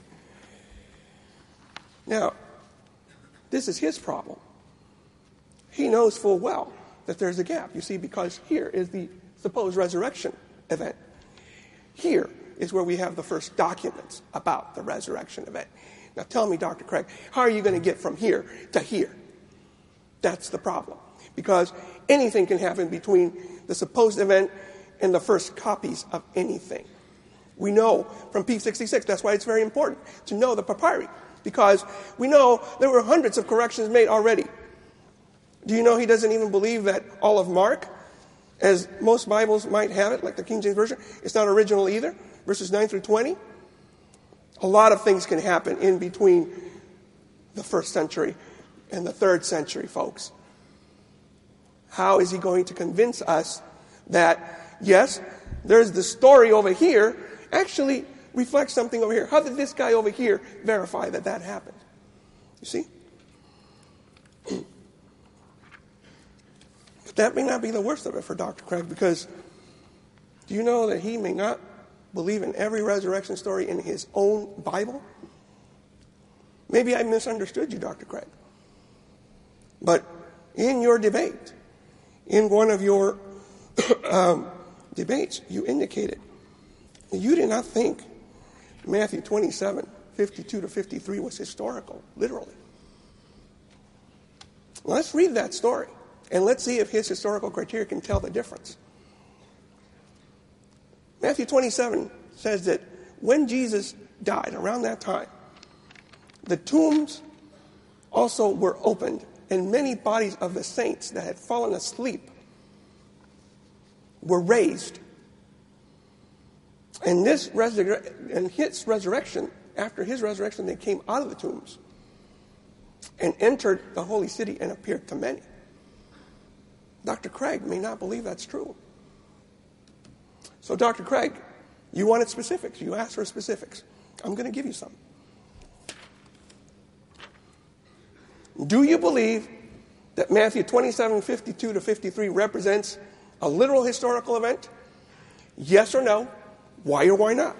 Now, this is his problem. He knows full well that there's a gap, you see, because here is the supposed resurrection event. Here is where we have the first documents about the resurrection event. Now tell me, Doctor Craig, how are you going to get from here to here? That's the problem. Because anything can happen between the supposed event and the first copies of anything. We know from P sixty-six, that's why it's very important to know the papyri. Because we know there were hundreds of corrections made already. Do you know he doesn't even believe that all of Mark, as most Bibles might have it, like the King James Version, it's not original either, verses nine through twenty? A lot of things can happen in between the first century and the third century, folks. How is he going to convince us that, yes, there's the story over here, actually reflects something over here? How did this guy over here verify that that happened? You see? But that may not be the worst of it for Doctor Craig, because do you know that he may not believe in every resurrection story in his own Bible? Maybe I misunderstood you, Doctor Craig. But in your debate, in one of your um, debates, you indicated you did not think Matthew twenty-seven, fifty-two to fifty-three was historical, literally. Let's read that story, and let's see if his historical criteria can tell the difference. Matthew twenty-seven says that when Jesus died, around that time, the tombs also were opened, and many bodies of the saints that had fallen asleep were raised. And this resur- and his resurrection, after his resurrection, they came out of the tombs and entered the holy city and appeared to many. Doctor Craig may not believe that's true. So, Doctor Craig, you wanted specifics. You asked for specifics. I'm going to give you some. Do you believe that Matthew twenty-seven, fifty-two to fifty-three represents a literal historical event? Yes or no? Why or why not?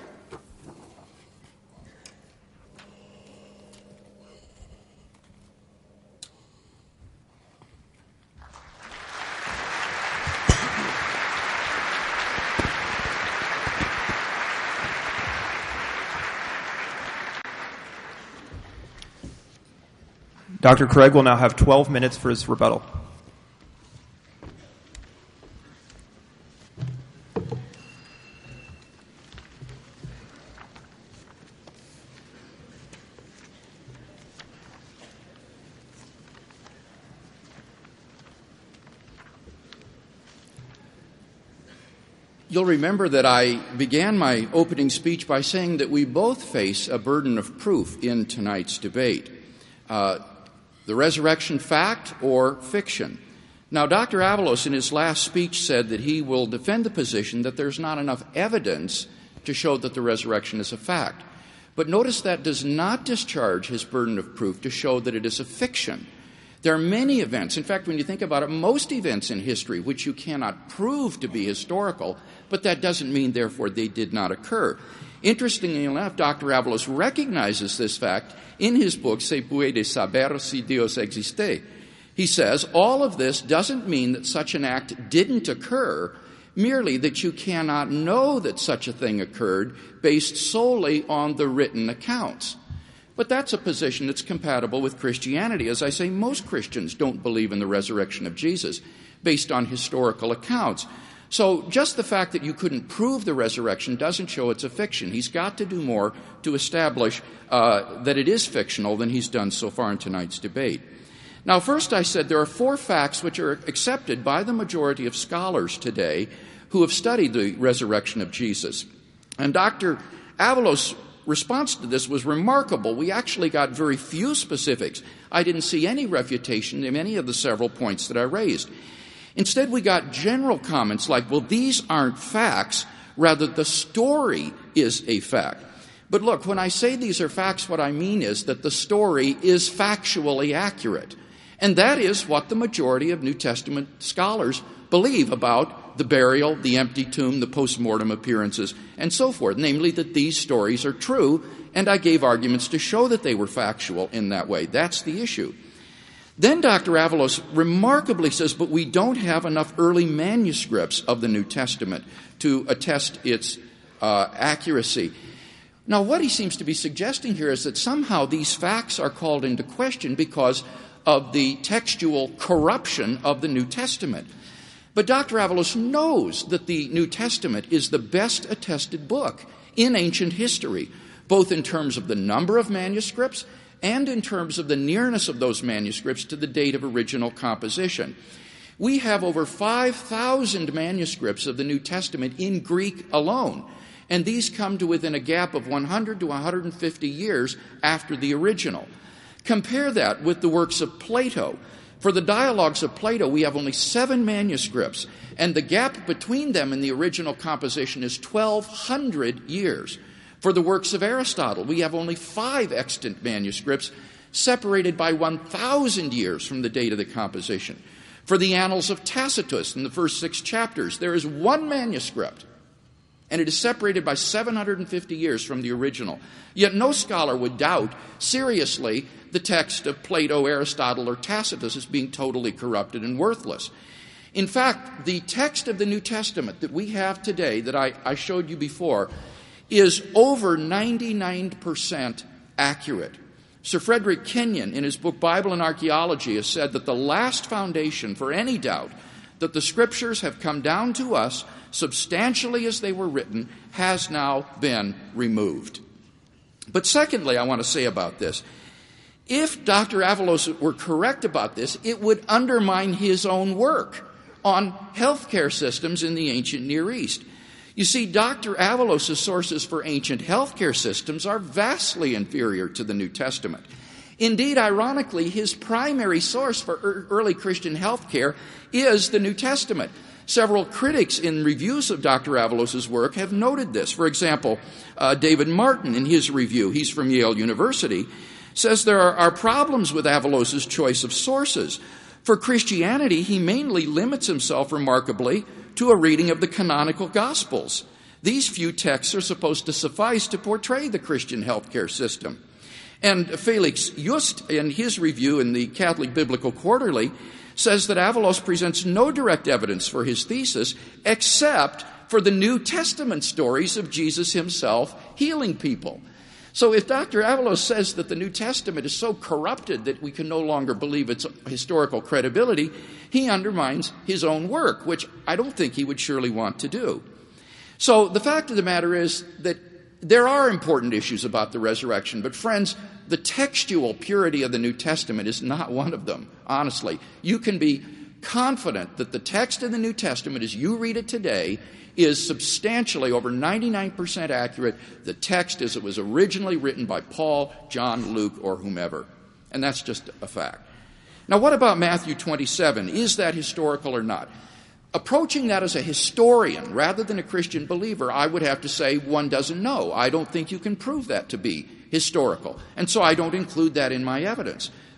Doctor Craig will now have twelve minutes for his rebuttal. You'll remember that I began my opening speech by saying that we both face a burden of proof in tonight's debate. Uh, the resurrection fact or fiction. Now, Doctor Avalos in his last speech said that he will defend the position that there's not enough evidence to show that the resurrection is a fact. But notice that does not discharge his burden of proof to show that it is a fiction. There are many events. In fact, when you think about it, most events in history which you cannot prove to be historical, but that doesn't mean, therefore, they did not occur. Interestingly enough, Doctor Avalos recognizes this fact in his book, Se puede saber si Dios existe. He says, all of this doesn't mean that such an act didn't occur, merely that you cannot know that such a thing occurred based solely on the written accounts. But that's a position that's compatible with Christianity. As I say, most Christians don't believe in the resurrection of Jesus based on historical accounts. So just the fact that you couldn't prove the resurrection doesn't show it's a fiction. He's got to do more to establish uh, that it is fictional than he's done so far in tonight's debate. Now, first I said there are four facts which are accepted by the majority of scholars today who have studied the resurrection of Jesus. And Doctor Avalos' response to this was remarkable. We actually got very few specifics. I didn't see any refutation in any of the several points that I raised. Instead, we got general comments like, well, these aren't facts. Rather, the story is a fact. But look, when I say these are facts, what I mean is that the story is factually accurate. And that is what the majority of New Testament scholars believe about the burial, the empty tomb, the post-mortem appearances, and so forth, namely that these stories are true, and I gave arguments to show that they were factual in that way. That's the issue. Then Doctor Avalos remarkably says, but we don't have enough early manuscripts of the New Testament to attest its uh, accuracy. Now, what he seems to be suggesting here is that somehow these facts are called into question because of the textual corruption of the New Testament. But Doctor Avalos knows that the New Testament is the best attested book in ancient history, both in terms of the number of manuscripts and in terms of the nearness of those manuscripts to the date of original composition. We have over five thousand manuscripts of the New Testament in Greek alone, and these come to within a gap of one hundred to one hundred fifty years after the original. Compare that with the works of Plato. For the dialogues of Plato, we have only seven manuscripts, and the gap between them and the original composition is twelve hundred years. For the works of Aristotle, we have only five extant manuscripts, separated by one thousand years from the date of the composition. For the Annals of Tacitus, in the first six chapters, there is one manuscript, and it is separated by seven hundred fifty years from the original. Yet no scholar would doubt seriously the text of Plato, Aristotle, or Tacitus as being totally corrupted and worthless. In fact, the text of the New Testament that we have today, that I, I showed you before, is over ninety-nine percent accurate. Sir Frederick Kenyon, in his book Bible and Archaeology, has said that the last foundation for any doubt that the Scriptures have come down to us substantially as they were written has now been removed. But secondly, I want to say about this, if Doctor Avalos were correct about this, it would undermine his own work on healthcare systems in the ancient Near East. You see, Doctor Avalos' sources for ancient healthcare systems are vastly inferior to the New Testament. Indeed, ironically, his primary source for early Christian healthcare is the New Testament. Several critics in reviews of Doctor Avalos' work have noted this. For example, uh, David Martin, in his review, he's from Yale University, says there are, are problems with Avalos' choice of sources. For Christianity, he mainly limits himself remarkably to a reading of the canonical Gospels. These few texts are supposed to suffice to portray the Christian healthcare system. And Felix Just, in his review in the Catholic Biblical Quarterly, says that Avalos presents no direct evidence for his thesis except for the New Testament stories of Jesus himself healing people. So if Doctor Avalos says that the New Testament is so corrupted that we can no longer believe its historical credibility, he undermines his own work, which I don't think he would surely want to do. So the fact of the matter is that there are important issues about the resurrection, but friends, the textual purity of the New Testament is not one of them, honestly. You can be confident that the text of the New Testament, as you read it today, is substantially over ninety-nine percent accurate. The text as it was originally written by Paul, John, Luke, or whomever. And that's just a fact. Now, what about Matthew twenty-seven? Is that historical or not? Approaching that as a historian rather than a Christian believer, I would have to say one doesn't know. I don't think you can prove that to be historical. And so I don't include that in my evidence.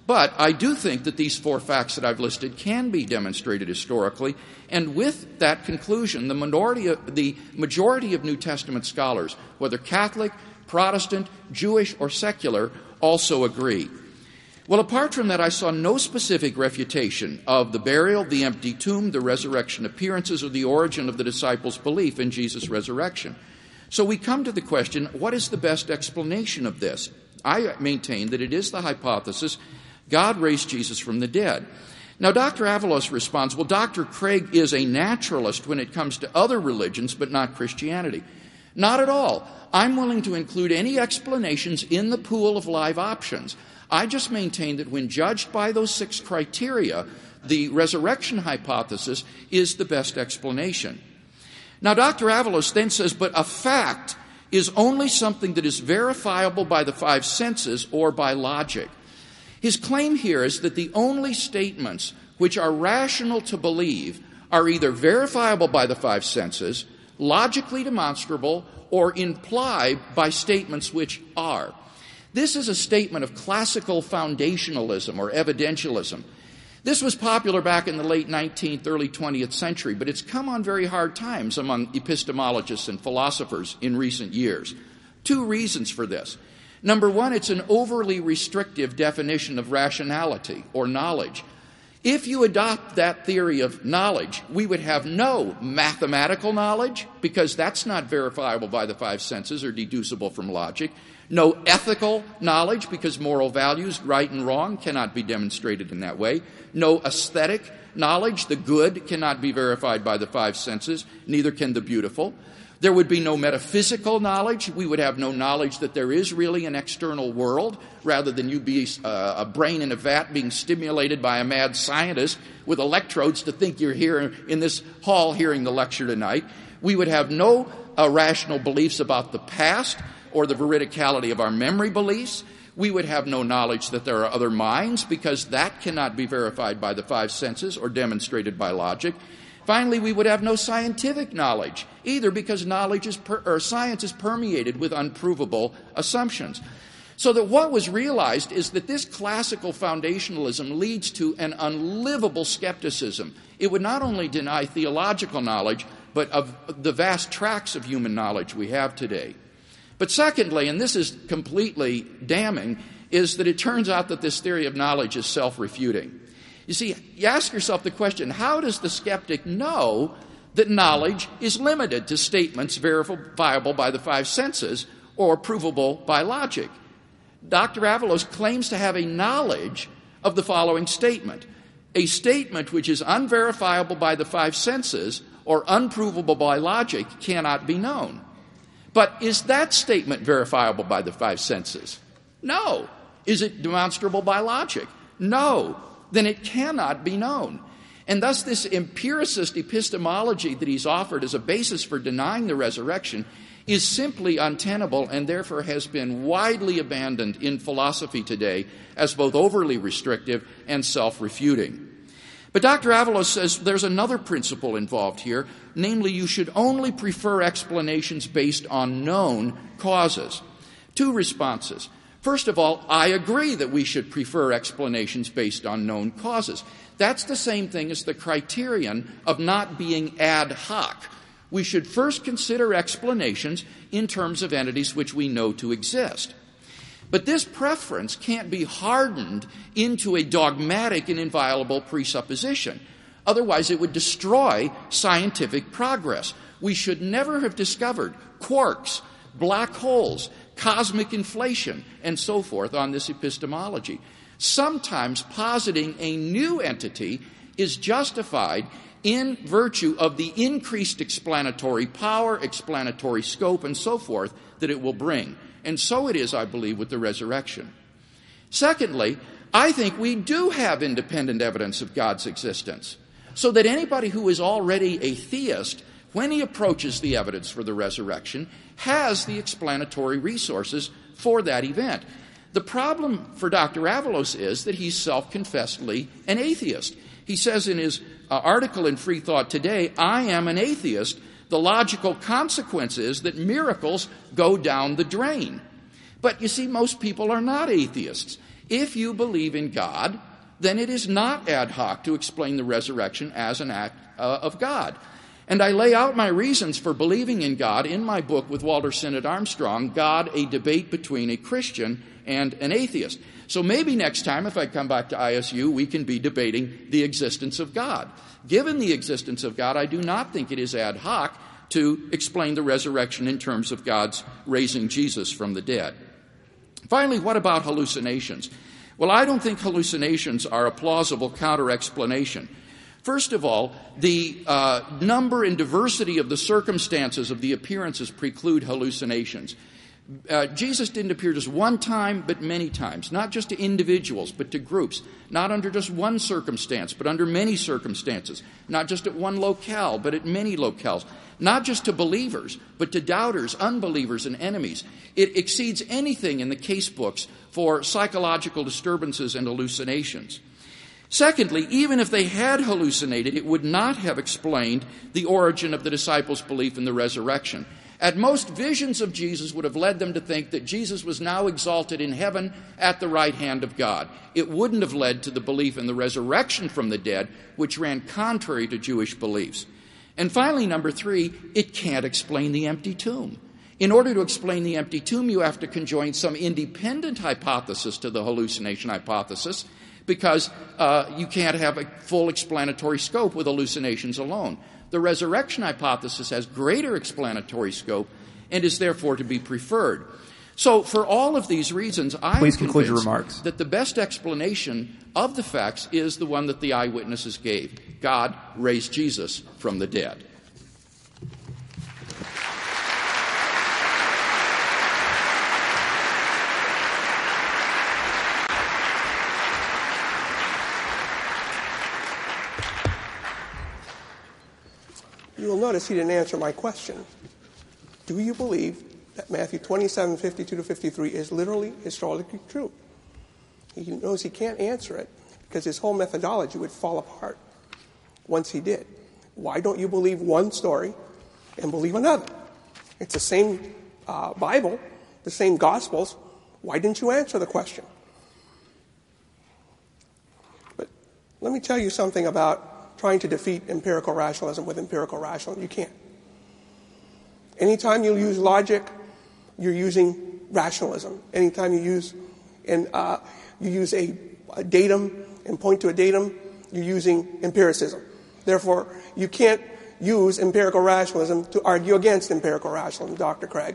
But I do think that these four facts that I've listed can be demonstrated historically, and with that conclusion, the minority of, the majority of New Testament scholars, whether Catholic, Protestant, Jewish, or secular, also agree. Well, apart from that, I saw no specific refutation of the burial, the empty tomb, the resurrection appearances, or the origin of the disciples' belief in Jesus' resurrection. So we come to the question, what is the best explanation of this? I maintain that it is the hypothesis God raised Jesus from the dead. Now, Doctor Avalos responds, well, Doctor Craig is a naturalist when it comes to other religions, but not Christianity. Not at all. I'm willing to include any explanations in the pool of live options. I just maintain that when judged by those six criteria, the resurrection hypothesis is the best explanation. Now, Doctor Avalos then says, but a fact is only something that is verifiable by the five senses or by logic. His claim here is that the only statements which are rational to believe are either verifiable by the five senses, logically demonstrable, or implied by statements which are. This is a statement of classical foundationalism or evidentialism. This was popular back in the late nineteenth, early twentieth century, but it's come on very hard times among epistemologists and philosophers in recent years. Two reasons for this. Number one, it's an overly restrictive definition of rationality or knowledge. If you adopt that theory of knowledge, we would have no mathematical knowledge, because that's not verifiable by the five senses or deducible from logic. No ethical knowledge, because moral values, right and wrong, cannot be demonstrated in that way. No aesthetic knowledge, the good cannot be verified by the five senses, neither can the beautiful. There would be no metaphysical knowledge. We would have no knowledge that there is really an external world, rather than you be uh, a brain in a vat being stimulated by a mad scientist with electrodes to think you're here in this hall hearing the lecture tonight. We would have no uh, rational beliefs about the past or the veridicality of our memory beliefs. We would have no knowledge that there are other minds, because that cannot be verified by the five senses or demonstrated by logic. Finally, we would have no scientific knowledge, either, because knowledge is per, or science is permeated with unprovable assumptions. So that what was realized is that this classical foundationalism leads to an unlivable skepticism. It would not only deny theological knowledge, but of the vast tracts of human knowledge we have today. But secondly, and this is completely damning, is that it turns out that this theory of knowledge is self-refuting. You see, you ask yourself the question, how does the skeptic know that knowledge is limited to statements verifiable by the five senses or provable by logic? Doctor Avalos claims to have a knowledge of the following statement. A statement which is unverifiable by the five senses or unprovable by logic cannot be known. But is that statement verifiable by the five senses? No. Is it demonstrable by logic? No. Then it cannot be known. And thus this empiricist epistemology that he's offered as a basis for denying the resurrection is simply untenable, and therefore has been widely abandoned in philosophy today as both overly restrictive and self-refuting. But Doctor Avalos says there's another principle involved here, namely you should only prefer explanations based on known causes. Two responses. First of all, I agree that we should prefer explanations based on known causes. That's the same thing as the criterion of not being ad hoc. We should first consider explanations in terms of entities which we know to exist. But this preference can't be hardened into a dogmatic and inviolable presupposition. Otherwise, it would destroy scientific progress. We should never have discovered quarks, black holes, cosmic inflation, and so forth on this epistemology. Sometimes positing a new entity is justified in virtue of the increased explanatory power, explanatory scope, and so forth that it will bring. And so it is, I believe, with the resurrection. Secondly, I think we do have independent evidence of God's existence, so that anybody who is already a theist, when he approaches the evidence for the resurrection, has the explanatory resources for that event. The problem for Doctor Avalos is that he's self-confessedly an atheist. He says in his uh, article in Free Thought Today, I am an atheist. The logical consequence is that miracles go down the drain. But you see, most people are not atheists. If you believe in God, then it is not ad hoc to explain the resurrection as an act uh, of God. And I lay out my reasons for believing in God in my book with Walter Sinnott Armstrong, God, a Debate Between a Christian and an Atheist. So maybe next time, if I come back to I S U, we can be debating the existence of God. Given the existence of God, I do not think it is ad hoc to explain the resurrection in terms of God's raising Jesus from the dead. Finally, what about hallucinations? Well, I don't think hallucinations are a plausible counter-explanation. First of all, the uh, number and diversity of the circumstances of the appearances preclude hallucinations. Uh, Jesus didn't appear just one time, but many times, not just to individuals, but to groups, not under just one circumstance, but under many circumstances, not just at one locale, but at many locales, not just to believers, but to doubters, unbelievers, and enemies. It exceeds anything in the case books for psychological disturbances and hallucinations. Secondly, even if they had hallucinated, it would not have explained the origin of the disciples' belief in the resurrection. At most, visions of Jesus would have led them to think that Jesus was now exalted in heaven at the right hand of God. It wouldn't have led to the belief in the resurrection from the dead, which ran contrary to Jewish beliefs. And finally, number three, it can't explain the empty tomb. In order to explain the empty tomb, you have to conjoin some independent hypothesis to the hallucination hypothesis, because uh, you can't have a full explanatory scope with hallucinations alone. The resurrection hypothesis has greater explanatory scope and is therefore to be preferred. So for all of these reasons, I Please am conclude your convinced remarks. that the best explanation of the facts is the one that the eyewitnesses gave. God raised Jesus from the dead. You will notice he didn't answer my question. Do you believe that Matthew twenty-seven, fifty-two to fifty-three is literally historically true? He knows he can't answer it because his whole methodology would fall apart once he did. Why don't you believe one story and believe another? It's the same uh, Bible, the same Gospels. Why didn't you answer the question? But let me tell you something about trying to defeat empirical rationalism with empirical rationalism. You can't. Anytime you use logic, you're using rationalism. Anytime you use and uh, you use a, a datum and point to a datum, you're using empiricism. Therefore, you can't use empirical rationalism to argue against empirical rationalism, Doctor Craig.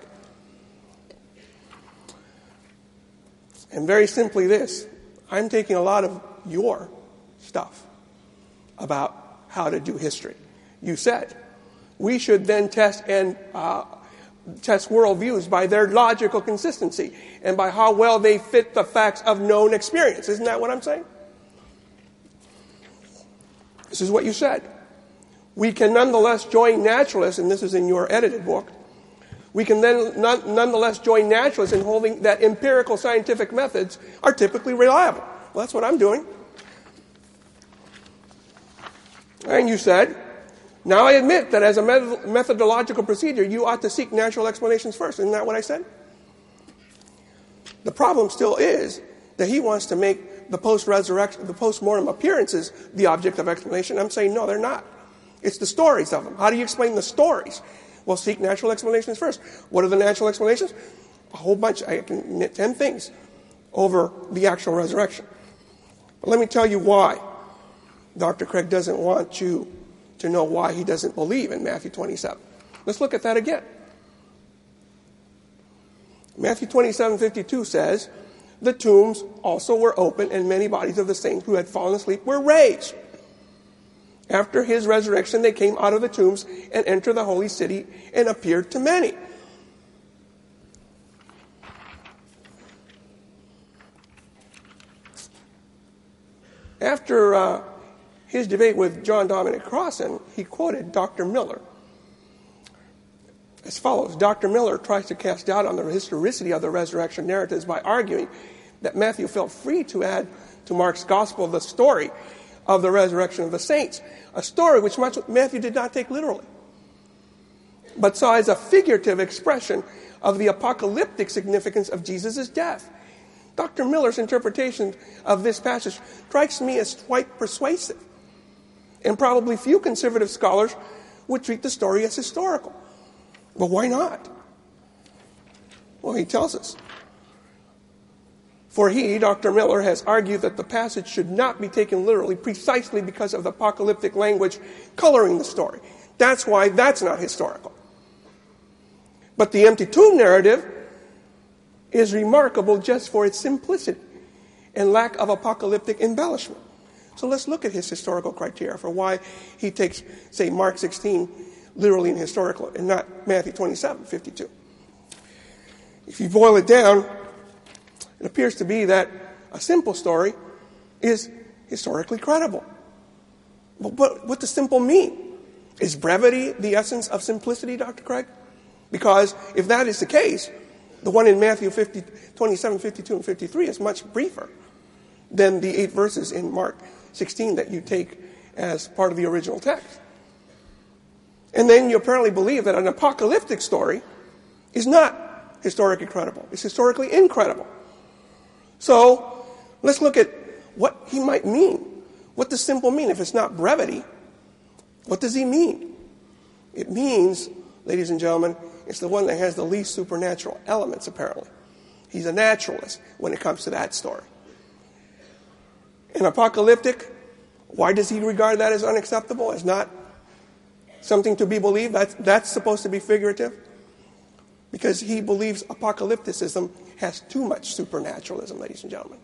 And very simply this, I'm taking a lot of your stuff about how to do history. You said we should then test and uh, test worldviews by their logical consistency and by how well they fit the facts of known experience. Isn't that what I'm saying? This is what you said. We can nonetheless join naturalists, and this is in your edited book, we can then non- nonetheless join naturalists in holding that empirical scientific methods are typically reliable. Well, that's what I'm doing. And you said, now I admit that as a met- methodological procedure, you ought to seek natural explanations first. Isn't that what I said? The problem still is that he wants to make the post-resurrection, the post-mortem appearances the object of explanation. I'm saying, no, they're not. It's the stories of them. How do you explain the stories? Well, seek natural explanations first. What are the natural explanations? A whole bunch. I can admit ten things over the actual resurrection. But let me tell you why Doctor Craig doesn't want you to know why he doesn't believe in Matthew twenty-seven. Let's look at that again. Matthew twenty-seven fifty-two says, the tombs also were open, and many bodies of the saints who had fallen asleep were raised. After his resurrection, they came out of the tombs and entered the holy city and appeared to many. After uh, his debate with John Dominic Crossan, he quoted Doctor Miller as follows. Doctor Miller tries to cast doubt on the historicity of the resurrection narratives by arguing that Matthew felt free to add to Mark's gospel the story of the resurrection of the saints, a story which Matthew did not take literally, but saw as a figurative expression of the apocalyptic significance of Jesus' death. Doctor Miller's interpretation of this passage strikes me as quite persuasive. And probably few conservative scholars would treat the story as historical. But why not? Well, he tells us. For he, Doctor Miller, has argued that the passage should not be taken literally precisely because of the apocalyptic language coloring the story. That's why that's not historical. But the empty tomb narrative is remarkable just for its simplicity and lack of apocalyptic embellishment. So let's look at his historical criteria for why he takes, say, Mark sixteen literally and historical and not Matthew twenty-seven fifty-two. If you boil it down, it appears to be that a simple story is historically credible. But what, what does simple mean? Is brevity the essence of simplicity, Doctor Craig? Because if that is the case, the one in Matthew fifty, twenty-seven, fifty-two, and fifty-three is much briefer than the eight verses in Mark sixteen that you take as part of the original text. And then you apparently believe that an apocalyptic story is not historically credible. It's historically incredible. So let's look at what he might mean. What does simple mean? If it's not brevity, what does he mean? It means, ladies and gentlemen, it's the one that has the least supernatural elements, apparently. He's a naturalist when it comes to that story. And apocalyptic, why does he regard that as unacceptable, as not something to be believed? That's, that's supposed to be figurative? Because he believes apocalypticism has too much supernaturalism, ladies and gentlemen.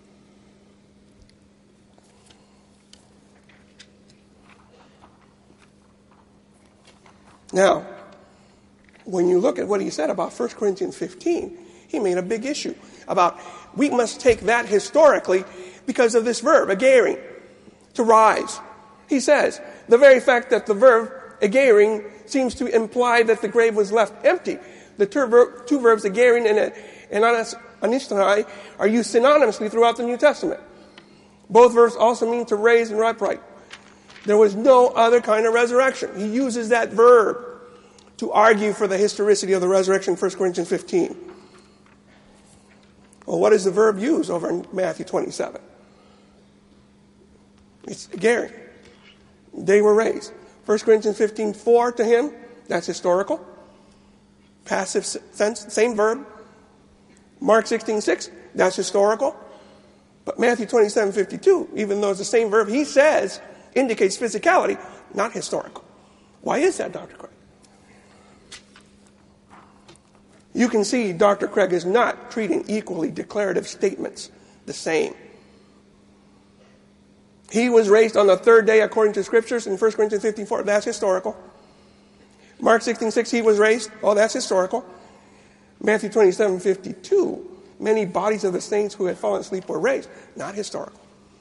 Now, when you look at what he said about First Corinthians fifteen, he made a big issue about we must take that historically because of this verb, agerin, to rise. He says, the very fact that the verb agerin seems to imply that the grave was left empty. The two, ver- two verbs, agerin and, and anistonai, are used synonymously throughout the New Testament. Both verbs also mean to raise and upright. There was no other kind of resurrection. He uses that verb to argue for the historicity of the resurrection in First Corinthians fifteen. Well, what does the verb use over in Matthew twenty-seven? It's agerin. They were raised. First Corinthians fifteen four to him, that's historical. Passive sense, same verb. Mark sixteen six, that's historical. But Matthew twenty-seven fifty-two, even though it's the same verb, he says indicates physicality, not historical. Why is that, Doctor Craig? You can see Doctor Craig is not treating equally declarative statements the same. He was raised on the third day according to Scriptures in First Corinthians fifteen four. That's historical. Mark sixteen six, he was raised. Oh, that's historical. Matthew twenty-seven fifty-two, many bodies of the saints who had fallen asleep were raised. Not historical.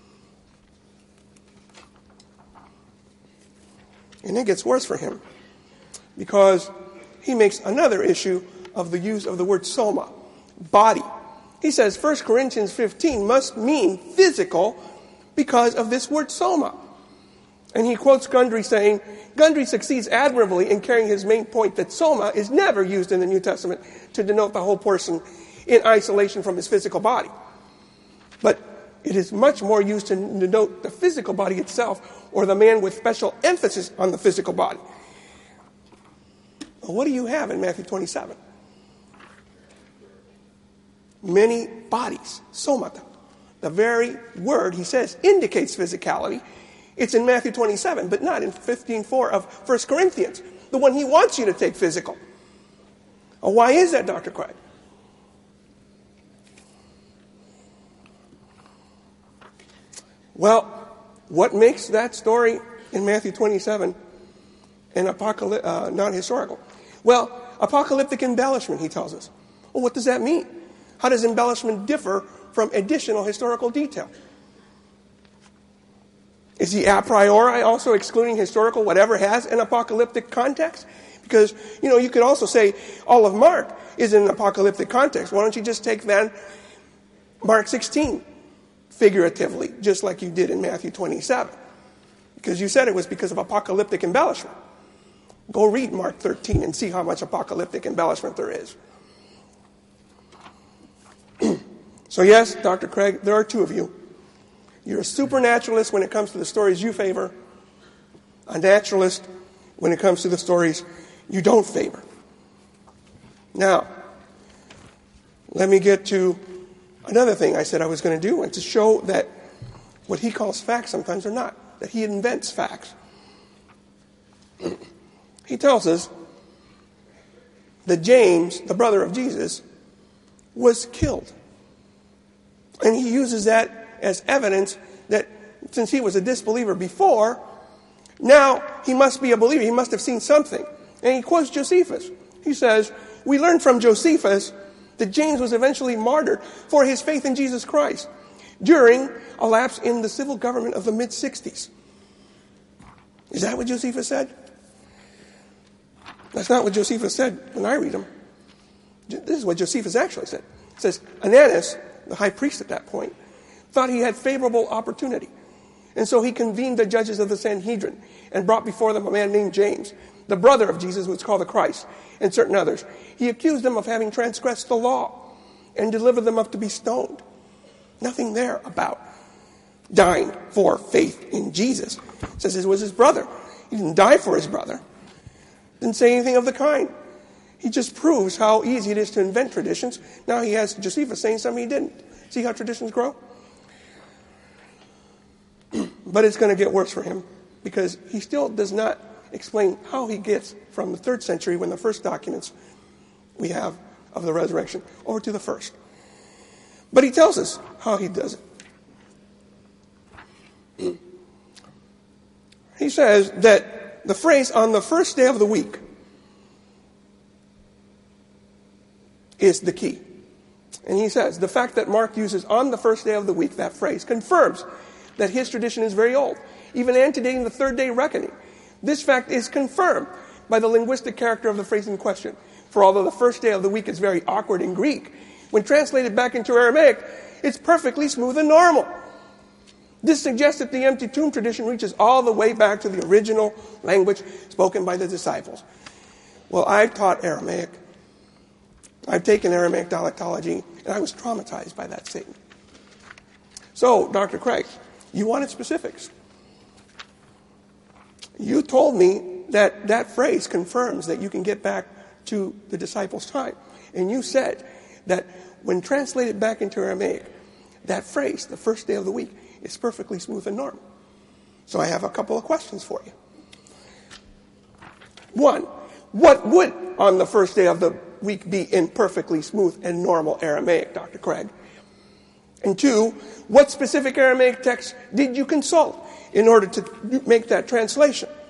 And it gets worse for him because he makes another issue of the use of the word soma, body. He says First Corinthians fifteen must mean physical because of this word soma. And he quotes Gundry saying, Gundry succeeds admirably in carrying his main point that soma is never used in the New Testament to denote the whole person in isolation from his physical body. But it is much more used to denote the physical body itself or the man with special emphasis on the physical body. Well, what do you have in Matthew twenty-seven? Many bodies, somata. The very word, he says, indicates physicality. It's in Matthew twenty-seven, but not in fifteen four of First Corinthians, the one he wants you to take physical. Well, why is that, Doctor Craig? Well, what makes that story in Matthew twenty-seven an apocalyptic, uh, non-historical? Well, apocalyptic embellishment, he tells us. Well, what does that mean? How does embellishment differ from additional historical detail? Is he a priori also excluding historical whatever has an apocalyptic context? Because, you know, you could also say all of Mark is in an apocalyptic context. Why don't you just take then Mark sixteen figuratively, just like you did in Matthew twenty-seven? Because you said it was because of apocalyptic embellishment. Go read Mark thirteen and see how much apocalyptic embellishment there is. So yes, Doctor Craig, there are two of you. You're a supernaturalist when it comes to the stories you favor, a naturalist when it comes to the stories you don't favor. Now, let me get to another thing I said I was going to do, and to show that what he calls facts sometimes are not, that he invents facts. He tells us that James, the brother of Jesus, was killed. And he uses that as evidence that since he was a disbeliever before, now he must be a believer. He must have seen something. And he quotes Josephus. He says, we learn from Josephus that James was eventually martyred for his faith in Jesus Christ during a lapse in the civil government of the mid-sixties. Is that what Josephus said? That's not what Josephus said when I read him. This is what Josephus actually said. It says, Ananus, the high priest at that point, thought he had favorable opportunity. And so he convened the judges of the Sanhedrin and brought before them a man named James, the brother of Jesus, who was called the Christ, and certain others. He accused them of having transgressed the law and delivered them up to be stoned. Nothing there about dying for faith in Jesus. It says it was his brother. He didn't die for his brother. Didn't say anything of the kind. He just proves how easy it is to invent traditions. Now he has Josephus saying something he didn't. See how traditions grow? But it's going to get worse for him, because he still does not explain how he gets from the third century, when the first documents we have of the resurrection, over to the first. But he tells us how he does it. He says that the phrase "on the first day of the week" is the key. And he says the fact that Mark uses "on the first day of the week," that phrase, confirms that his tradition is very old, even antedating the third day reckoning. This fact is confirmed by the linguistic character of the phrase in question. For although the first day of the week is very awkward in Greek, when translated back into Aramaic, it's perfectly smooth and normal. This suggests that the empty tomb tradition reaches all the way back to the original language spoken by the disciples. Well, I've taught Aramaic. I've taken Aramaic dialectology, and I was traumatized by that statement. So, Doctor Craig, you wanted specifics. You told me that that phrase confirms that you can get back to the disciples' time. And you said that when translated back into Aramaic, that phrase, the first day of the week, is perfectly smooth and normal. So I have a couple of questions for you. One, what would on the first day of the week be in perfectly smooth and normal Aramaic, Doctor Craig? And two, what specific Aramaic text did you consult in order to make that translation?